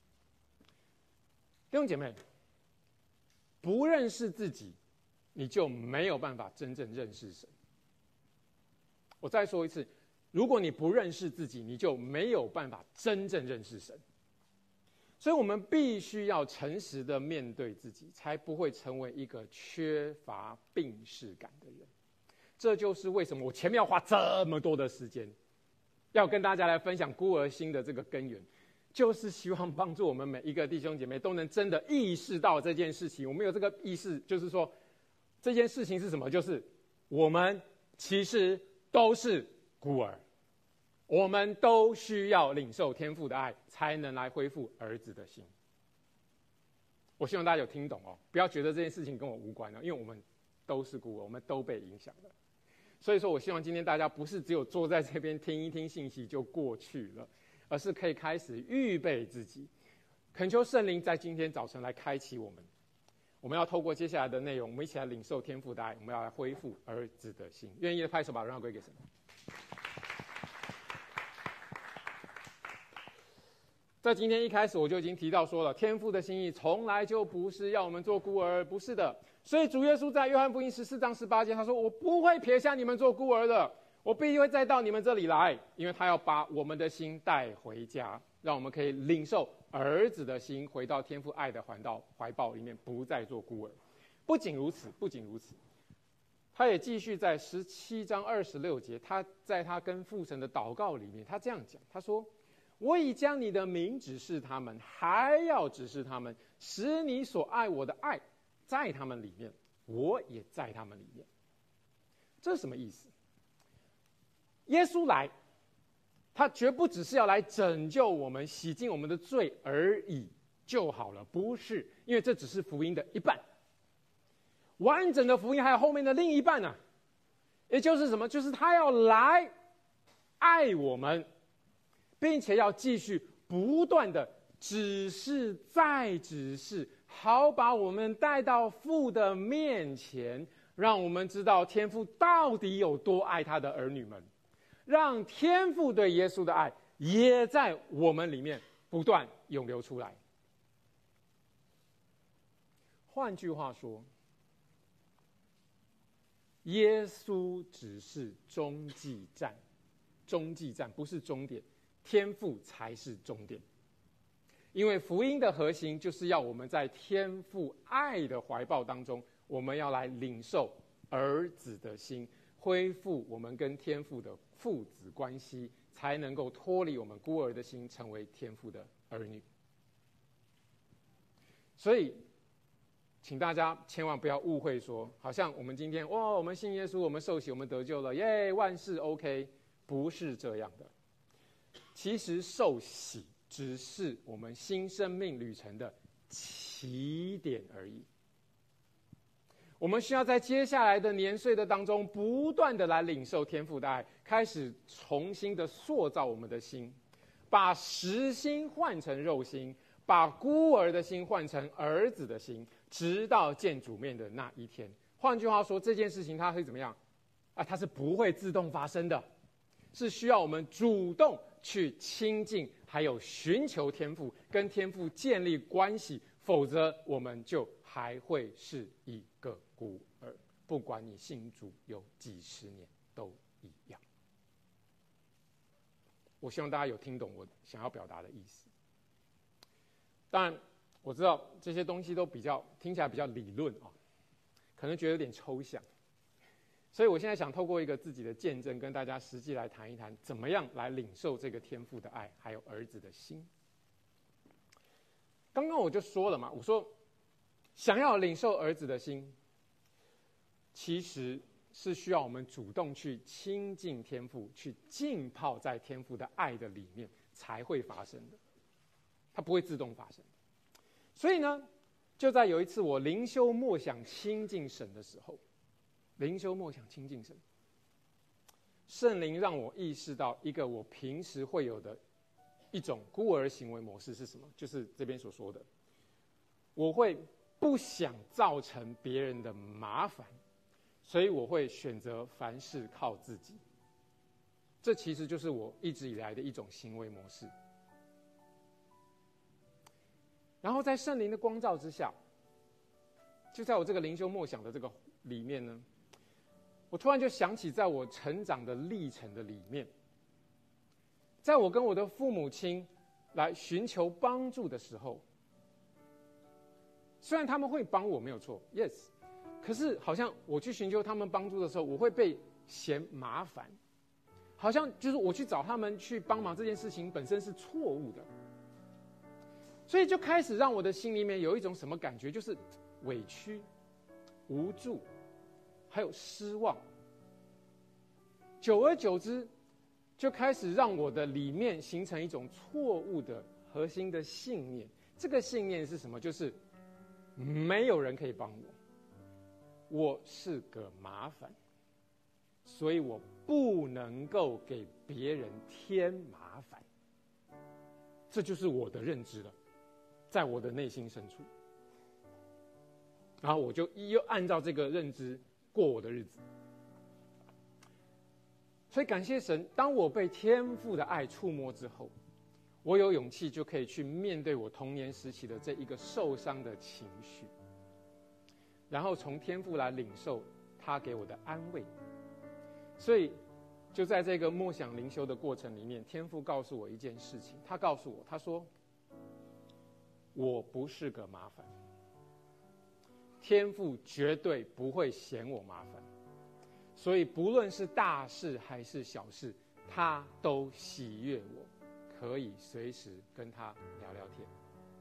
弟兄姐妹，不认识自己，你就没有办法真正认识神。我再说一次，如果你不认识自己，你就没有办法真正认识神。所以我们必须要诚实的面对自己，才不会成为一个缺乏病识感的人。这就是为什么我前面要花这么多的时间，要跟大家来分享孤儿心的这个根源，就是希望帮助我们每一个弟兄姐妹都能真的意识到这件事情。我们有这个意识，就是说这件事情是什么？就是我们其实都是孤儿。我们都需要领受天父的爱，才能来恢复儿子的心。我希望大家有听懂哦，不要觉得这件事情跟我无关了，因为我们都是孤儿，我们都被影响了。所以说我希望今天大家不是只有坐在这边听一听信息就过去了，而是可以开始预备自己，恳求圣灵在今天早晨来开启我们。我们要透过接下来的内容，我们一起来领受天父的爱，我们要来恢复儿子的心。愿意的拍手，把荣耀归给神。在今天一开始我就已经提到说了，天父的心意从来就不是要我们做孤儿，不是的。所以主耶稣在约翰福音14章18节他说，我不会撇下你们做孤儿的，我必定会再到你们这里来，因为他要把我们的心带回家。 让我们可以领受儿子的心，回到天父爱的怀抱里面，不再做孤儿。不仅如此，他也继续在17章26节，他在他跟父神的祷告里面，他这样讲，他说：我已将你的名指示他们，还要指示他们，使你所爱我的爱在他们里面，我也在他们里面。这是什么意思？耶稣来，他绝不只是要来拯救我们，洗净我们的罪而已就好了，不是，因为这只是福音的一半。完整的福音还有后面的另一半呢，也就是什么？就是他要来爱我们，并且要继续不断的指示再指示，好把我们带到父的面前，让我们知道天父到底有多爱他的儿女们，让天父对耶稣的爱也在我们里面不断涌流出来。换句话说，耶稣只是中继站，中继站不是终点，天父才是终点。因为福音的核心就是要我们在天父爱的怀抱当中，我们要来领受儿子的心，恢复我们跟天父的父子关系，才能够脱离我们孤儿的心，成为天父的儿女。所以请大家千万不要误会说，好像我们今天我们信耶稣，我们受洗，我们得救了，耶，万事 OK， 不是这样的。其实受洗只是我们新生命旅程的起点而已。我们需要在接下来的年岁的当中，不断的来领受天父的爱，开始重新的塑造我们的心，把实心换成肉心，把孤儿的心换成儿子的心，直到见主面的那一天。换句话说，这件事情它会怎么样？它是不会自动发生的，是需要我们主动去亲近，还有寻求天父，跟天父建立关系，否则我们就还会是一个孤儿，不管你信主有几十年都一样。我希望大家有听懂我想要表达的意思。当然我知道这些东西都听起来比较理论可能觉得有点抽象，所以我现在想透过一个自己的见证，跟大家实际来谈一谈，怎么样来领受这个天父的爱，还有儿子的心。刚刚我就说了嘛，我说想要领受儿子的心，其实是需要我们主动去亲近天父，去浸泡在天父的爱的里面才会发生的，它不会自动发生。所以呢，就在有一次我灵修默想亲近神的时候，圣灵让我意识到一个我平时会有的一种孤儿行为模式是什么？就是这边所说的，我会不想造成别人的麻烦，所以我会选择凡事靠自己。这其实就是我一直以来的一种行为模式。然后在圣灵的光照之下，就在我这个灵修默想的这个里面呢，我突然就想起在我成长的历程的里面，在我跟我的父母亲来寻求帮助的时候，虽然他们会帮我没有错 ，yes， 可是好像我去寻求他们帮助的时候，我会被嫌麻烦，好像就是我去找他们去帮忙这件事情本身是错误的，所以就开始让我的心里面有一种什么感觉，就是委屈、无助，还有失望。久而久之，就开始让我的里面形成一种错误的核心的信念。这个信念是什么？就是没有人可以帮我，我是个麻烦，所以我不能够给别人添麻烦。这就是我的认知了，在我的内心深处。然后我就又按照这个认知过我的日子。所以感谢神，当我被天父的爱触摸之后，我有勇气就可以去面对我童年时期的这一个受伤的情绪，然后从天父来领受他给我的安慰。所以就在这个默想灵修的过程里面，天父告诉我一件事情，他告诉我，他说我不是个麻烦，天父绝对不会嫌我麻烦，所以不论是大事还是小事，他都喜悦我可以随时跟他聊聊天。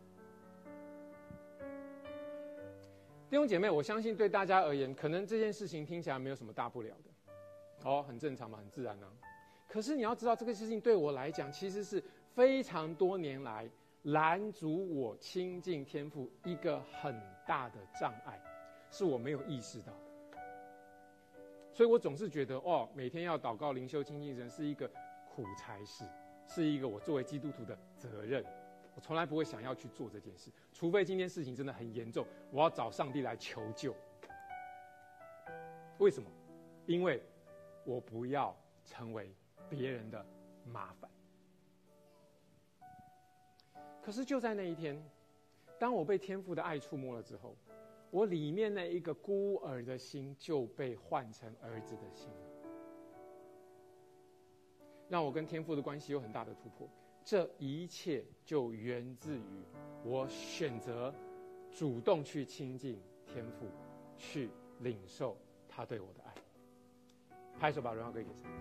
弟兄姐妹，我相信对大家而言，可能这件事情听起来没有什么大不了的，很正常嘛，很自然啊。可是你要知道，这个事情对我来讲，其实是非常多年来拦阻我亲近天父一个很大的障碍，是我没有意识到的。所以我总是觉得，每天要祷告、灵修、亲近神是一个苦差事，是一个我作为基督徒的责任。我从来不会想要去做这件事，除非今天事情真的很严重，我要找上帝来求救。为什么？因为我不要成为别人的麻烦。可是就在那一天，当我被天父的爱触摸了之后，我里面那一个孤儿的心就被换成儿子的心了，让我跟天父的关系有很大的突破。这一切就源自于我选择主动去亲近天父，去领受他对我的爱。拍手把荣耀归给神。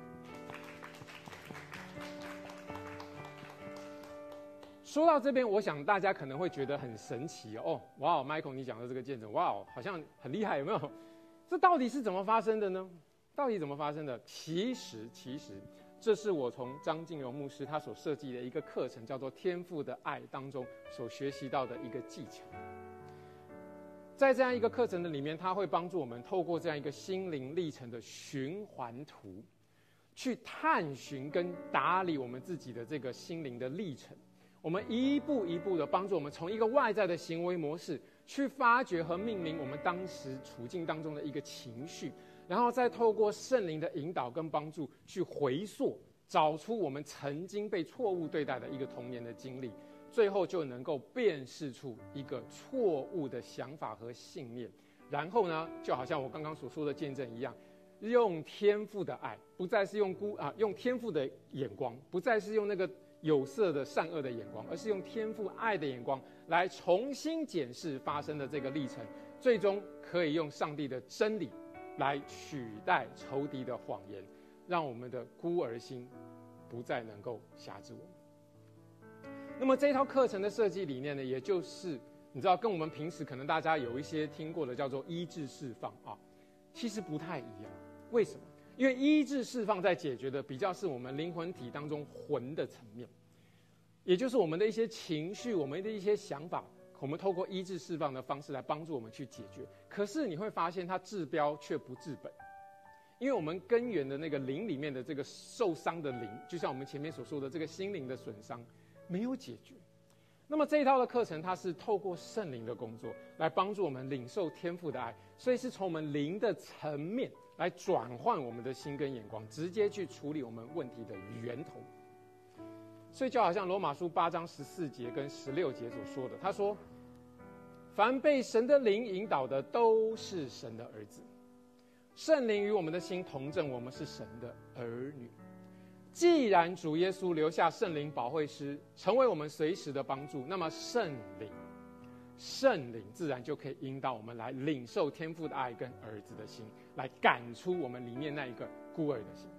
说到这边，我想大家可能会觉得很神奇哦，哇 ，Michael 你讲的这个见证，哇，好像很厉害，有没有？这到底是怎么发生的呢？到底怎么发生的？其实这是我从张敬荣牧师他所设计的一个课程，叫做《天父的爱》当中所学习到的一个技巧。在这样一个课程的里面，他会帮助我们透过这样一个心灵历程的循环图，去探寻跟打理我们自己的这个心灵的历程。我们一步一步的帮助我们从一个外在的行为模式，去发掘和命名我们当时处境当中的一个情绪。然后再透过圣灵的引导跟帮助，去回溯找出我们曾经被错误对待的一个童年的经历，最后就能够辨识出一个错误的想法和信念。然后呢，就好像我刚刚所说的见证一样，用天父的爱，不再是用天父的眼光，不再是用那个有色的善恶的眼光，而是用天父爱的眼光来重新检视发生的这个历程，最终可以用上帝的真理来取代仇敌的谎言，让我们的孤儿心不再能够辖制我们。那么这套课程的设计理念呢，也就是你知道跟我们平时可能大家有一些听过的叫做医治释放其实不太一样。为什么？因为医治释放在解决的比较是我们灵魂体当中魂的层面，也就是我们的一些情绪，我们的一些想法，我们透过医治释放的方式来帮助我们去解决。可是你会发现它治标却不治本，因为我们根源的那个灵里面的这个受伤的灵，就像我们前面所说的这个心灵的损伤没有解决。那么这一套的课程，它是透过圣灵的工作来帮助我们领受天父的爱，所以是从我们灵的层面来转换我们的心跟眼光，直接去处理我们问题的源头。所以就好像罗马书8章14节跟16节所说的，他说凡被神的灵引导的都是神的儿子，圣灵与我们的心同证，我们是神的儿女。既然主耶稣留下圣灵保惠师，成为我们随时的帮助，那么圣灵自然就可以引导我们来领受天父的爱跟儿子的心，来赶出我们里面那一个孤儿的心。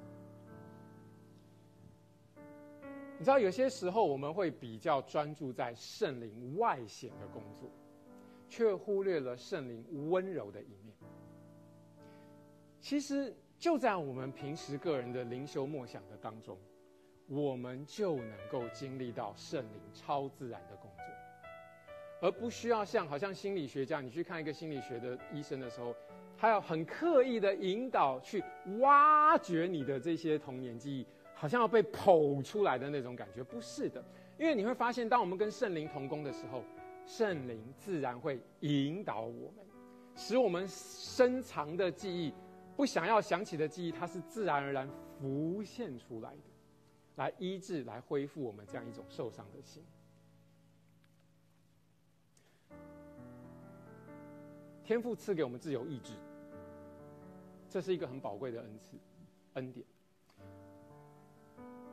你知道有些时候我们会比较专注在圣灵外显的工作，却忽略了圣灵温柔的一面。其实就在我们平时个人的灵修默想的当中，我们就能够经历到圣灵超自然的工作，而不需要好像心理学家，你去看一个心理学的医生的时候，他要很刻意的引导去挖掘你的这些童年记忆，好像要被剖出来的那种感觉。不是的，因为你会发现，当我们跟圣灵同工的时候，圣灵自然会引导我们，使我们深藏的记忆，不想要想起的记忆，它是自然而然浮现出来的，来医治、来恢复我们这样一种受伤的心。天父赐给我们自由意志，这是一个很宝贵的恩典。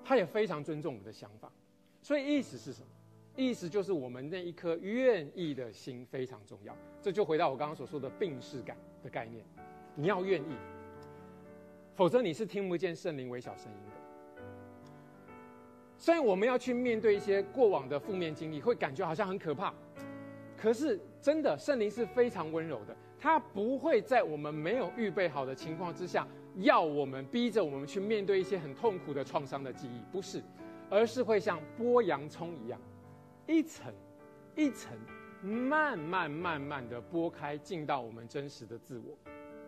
他也非常尊重我们的想法。所以意思是什么？意思就是我们那一颗愿意的心非常重要。这就回到我刚刚所说的病识感的概念，你要愿意，否则你是听不见圣灵微小声音的。虽然我们要去面对一些过往的负面经历，会感觉好像很可怕，可是真的圣灵是非常温柔的，他不会在我们没有预备好的情况之下，要我们逼着我们去面对一些很痛苦的创伤的记忆，不是，而是会像剥洋葱一样，一层一层慢慢的剥开，进到我们真实的自我。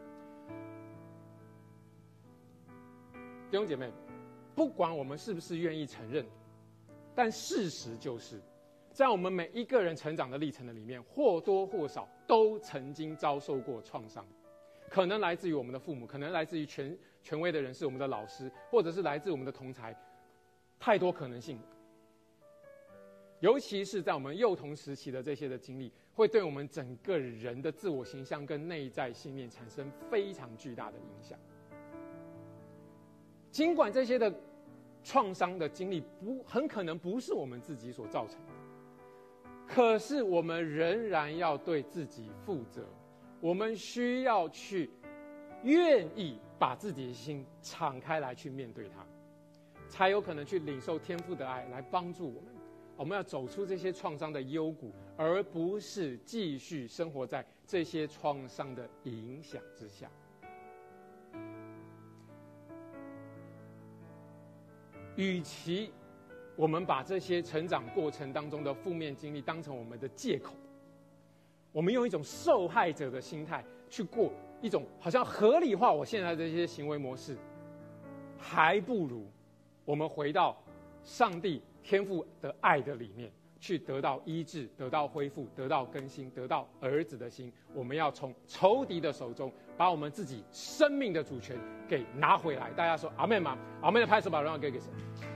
弟兄姐妹，不管我们是不是愿意承认，但事实就是在我们每一个人成长的历程的里面，或多或少都曾经遭受过创伤，可能来自于我们的父母，可能来自于权威的人士，我们的老师，或者是来自我们的同侪，太多可能性。尤其是在我们幼童时期的这些的经历，会对我们整个人的自我形象跟内在信念产生非常巨大的影响。尽管这些的创伤的经历很可能不是我们自己所造成的，可是我们仍然要对自己负责，我们需要去愿意把自己的心敞开来去面对它，才有可能去领受天父的爱来帮助我们。我们要走出这些创伤的幽谷，而不是继续生活在这些创伤的影响之下。与其我们把这些成长过程当中的负面经历当成我们的借口，我们用一种受害者的心态去过一种好像合理化我现在的这些行为模式，还不如我们回到上帝天父的爱的里面，去得到医治，得到恢复，得到更新，得到儿子的心。我们要从仇敌的手中把我们自己生命的主权给拿回来。大家说阿们吗？阿们的拍手，把荣耀给神。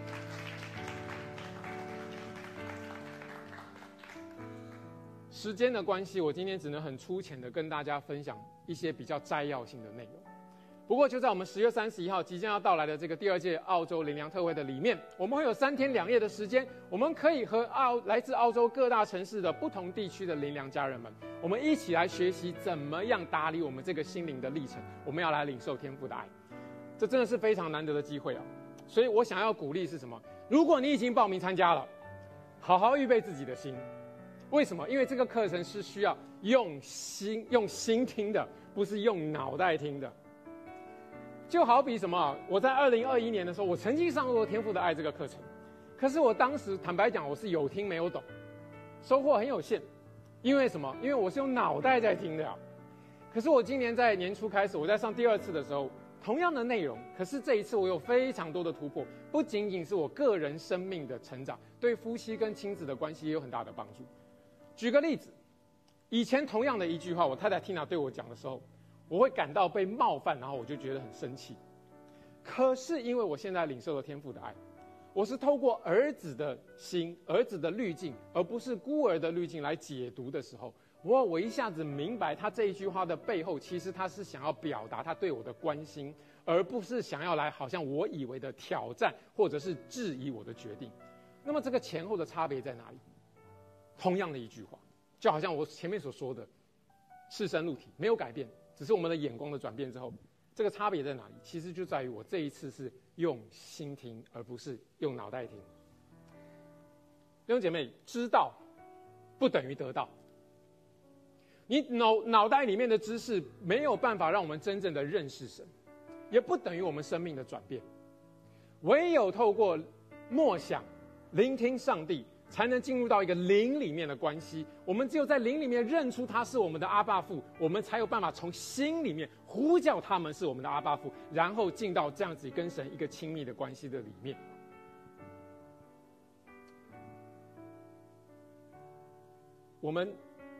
时间的关系，我今天只能很粗浅的跟大家分享一些比较摘要性的内容。不过就在我们10月31号即将要到来的这个第2届澳洲灵粮特会的里面，我们会有3天2夜的时间，我们可以和来自澳洲各大城市的不同地区的灵粮家人们，我们一起来学习怎么样打理我们这个心灵的历程。我们要来领受天父的爱，这真的是非常难得的机会啊！所以我想要鼓励是什么？如果你已经报名参加了，好好预备自己的心。为什么？因为这个课程是需要用心听的，不是用脑袋听的。就好比什么？我在2021年的时候，我曾经上过天父的爱这个课程，可是我当时坦白讲，我是有听没有懂，收获很有限。因为什么？因为我是用脑袋在听的啊。可是我今年在年初开始，我在上第2次的时候，同样的内容，可是这一次我有非常多的突破，不仅仅是我个人生命的成长，对夫妻跟亲子的关系也有很大的帮助。举个例子，以前同样的一句话，我太太 Tina 对我讲的时候，我会感到被冒犯，然后我就觉得很生气。可是因为我现在领受了天父的爱，我是透过儿子的心、儿子的滤镜，而不是孤儿的滤镜来解读的时候，我一下子明白他这一句话的背后，其实他是想要表达他对我的关心，而不是想要来好像我以为的挑战或者是质疑我的决定。那么这个前后的差别在哪里？同样的一句话，就好像我前面所说的，赤身露体没有改变，只是我们的眼光的转变之后，这个差别在哪里？其实就在于我这一次是用心听，而不是用脑袋听。弟兄姐妹，知道不等于得到。你脑袋里面的知识没有办法让我们真正的认识神，也不等于我们生命的转变。唯有透过默想、聆听上帝，才能进入到一个灵里面的关系。我们只有在灵里面认出他是我们的阿爸父，我们才有办法从心里面呼叫他们是我们的阿爸父，然后进到这样子跟神一个亲密的关系的里面。我们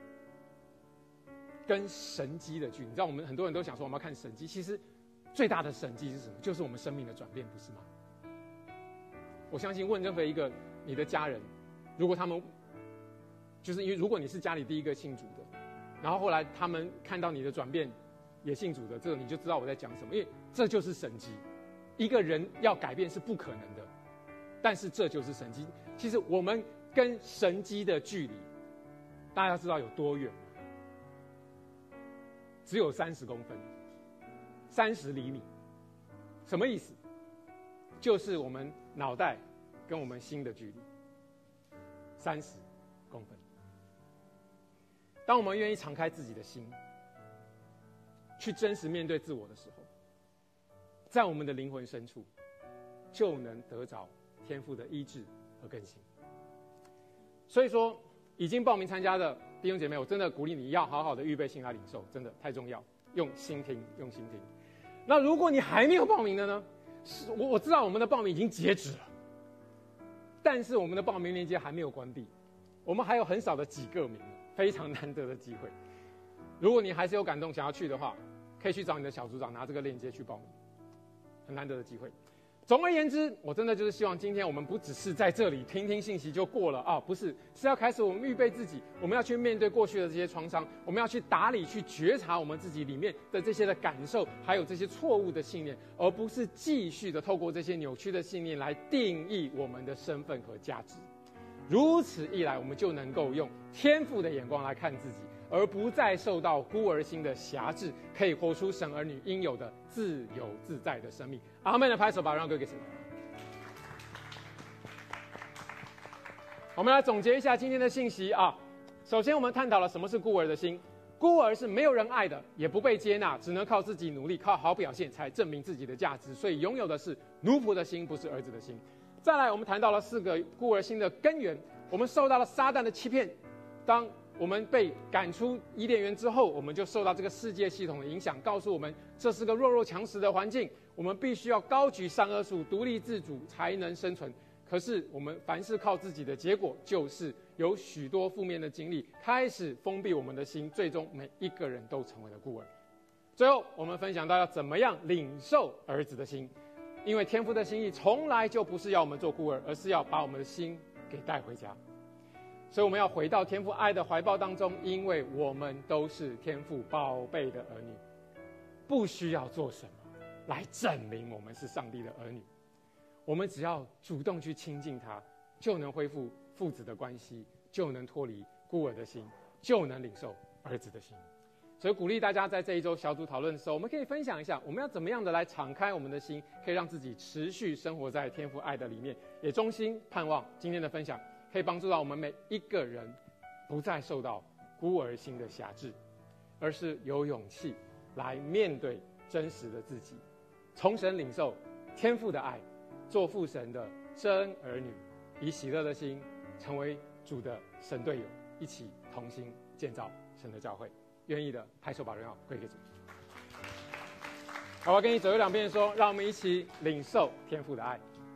跟神迹的距离，你知道，我们很多人都想说我们要看神迹，其实最大的神迹是什么？就是我们生命的转变，不是吗？我相信问任何一个你的家人，如果他们就是因为如果你是家里第一个信主的，然后后来他们看到你的转变也信主的，这个你就知道我在讲什么，因为这就是神迹。一个人要改变是不可能的， 但是这就是神迹。其实我们跟神迹的距离，大家知道有多远吗？只有30公分，30厘米。什么意思？就是我们脑袋跟我们心的距离，30公分。当我们愿意敞开自己的心，去真实面对自我的时候，在我们的灵魂深处，就能得着天父的医治和更新。所以说，已经报名参加的弟兄姐妹，我真的鼓励你要好好的预备心来领受，真的太重要，用心听，用心听。那如果你还没有报名的呢？我知道我们的报名已经截止了，但是我们的报名链接还没有关闭，我们还有很少的几个名，非常难得的机会。如果你还是有感动想要去的话，可以去找你的小组长拿这个链接去报名，很难得的机会。总而言之，我真的就是希望今天我们不只是在这里听听信息就过了啊，不是，是要开始我们预备自己，我们要去面对过去的这些创伤，我们要去打理、去觉察我们自己里面的这些的感受，还有这些错误的信念，而不是继续的透过这些扭曲的信念来定义我们的身份和价值。如此一来，我们就能够用天父的眼光来看自己，而不再受到孤儿心的辖制，可以活出神儿女应有的自由自在的生命。阿们的拍手吧，让归给神。我们来总结一下今天的信息啊。首先，我们探讨了什么是孤儿的心。孤儿是没有人爱的，也不被接纳，只能靠自己努力，靠好表现才证明自己的价值。所以拥有的是奴仆的心，不是儿子的心。再来，我们谈到了4个孤儿心的根源。我们受到了撒旦的欺骗，当我们被赶出伊甸园之后，我们就受到这个世界系统的影响，告诉我们这是个弱肉强食的环境，我们必须要高举善恶树，独立自主才能生存。可是我们凡是靠自己的结果，就是有许多负面的经历，开始封闭我们的心，最终每一个人都成为了孤儿。最后，我们分享到要怎么样领受儿子的心，因为天父的心意从来就不是要我们做孤儿，而是要把我们的心给带回家。所以我们要回到天父爱的怀抱当中，因为我们都是天父宝贝的儿女，不需要做什么来证明我们是上帝的儿女，我们只要主动去亲近他，就能恢复父子的关系，就能脱离孤儿的心，就能领受儿子的心。所以鼓励大家在这一周小组讨论的时候，我们可以分享一下我们要怎么样的来敞开我们的心，可以让自己持续生活在天父爱的里面，也衷心盼望今天的分享可以帮助到我们每一个人，不再受到孤儿心的辖制，而是有勇气来面对真实的自己，从神领受天父的爱，做父神的真儿女，以喜乐的心成为主的神队友，一起同心建造神的教会。愿意的拍手把荣耀归给主。好，我跟你左右两边说，让我们一起领受天父的爱。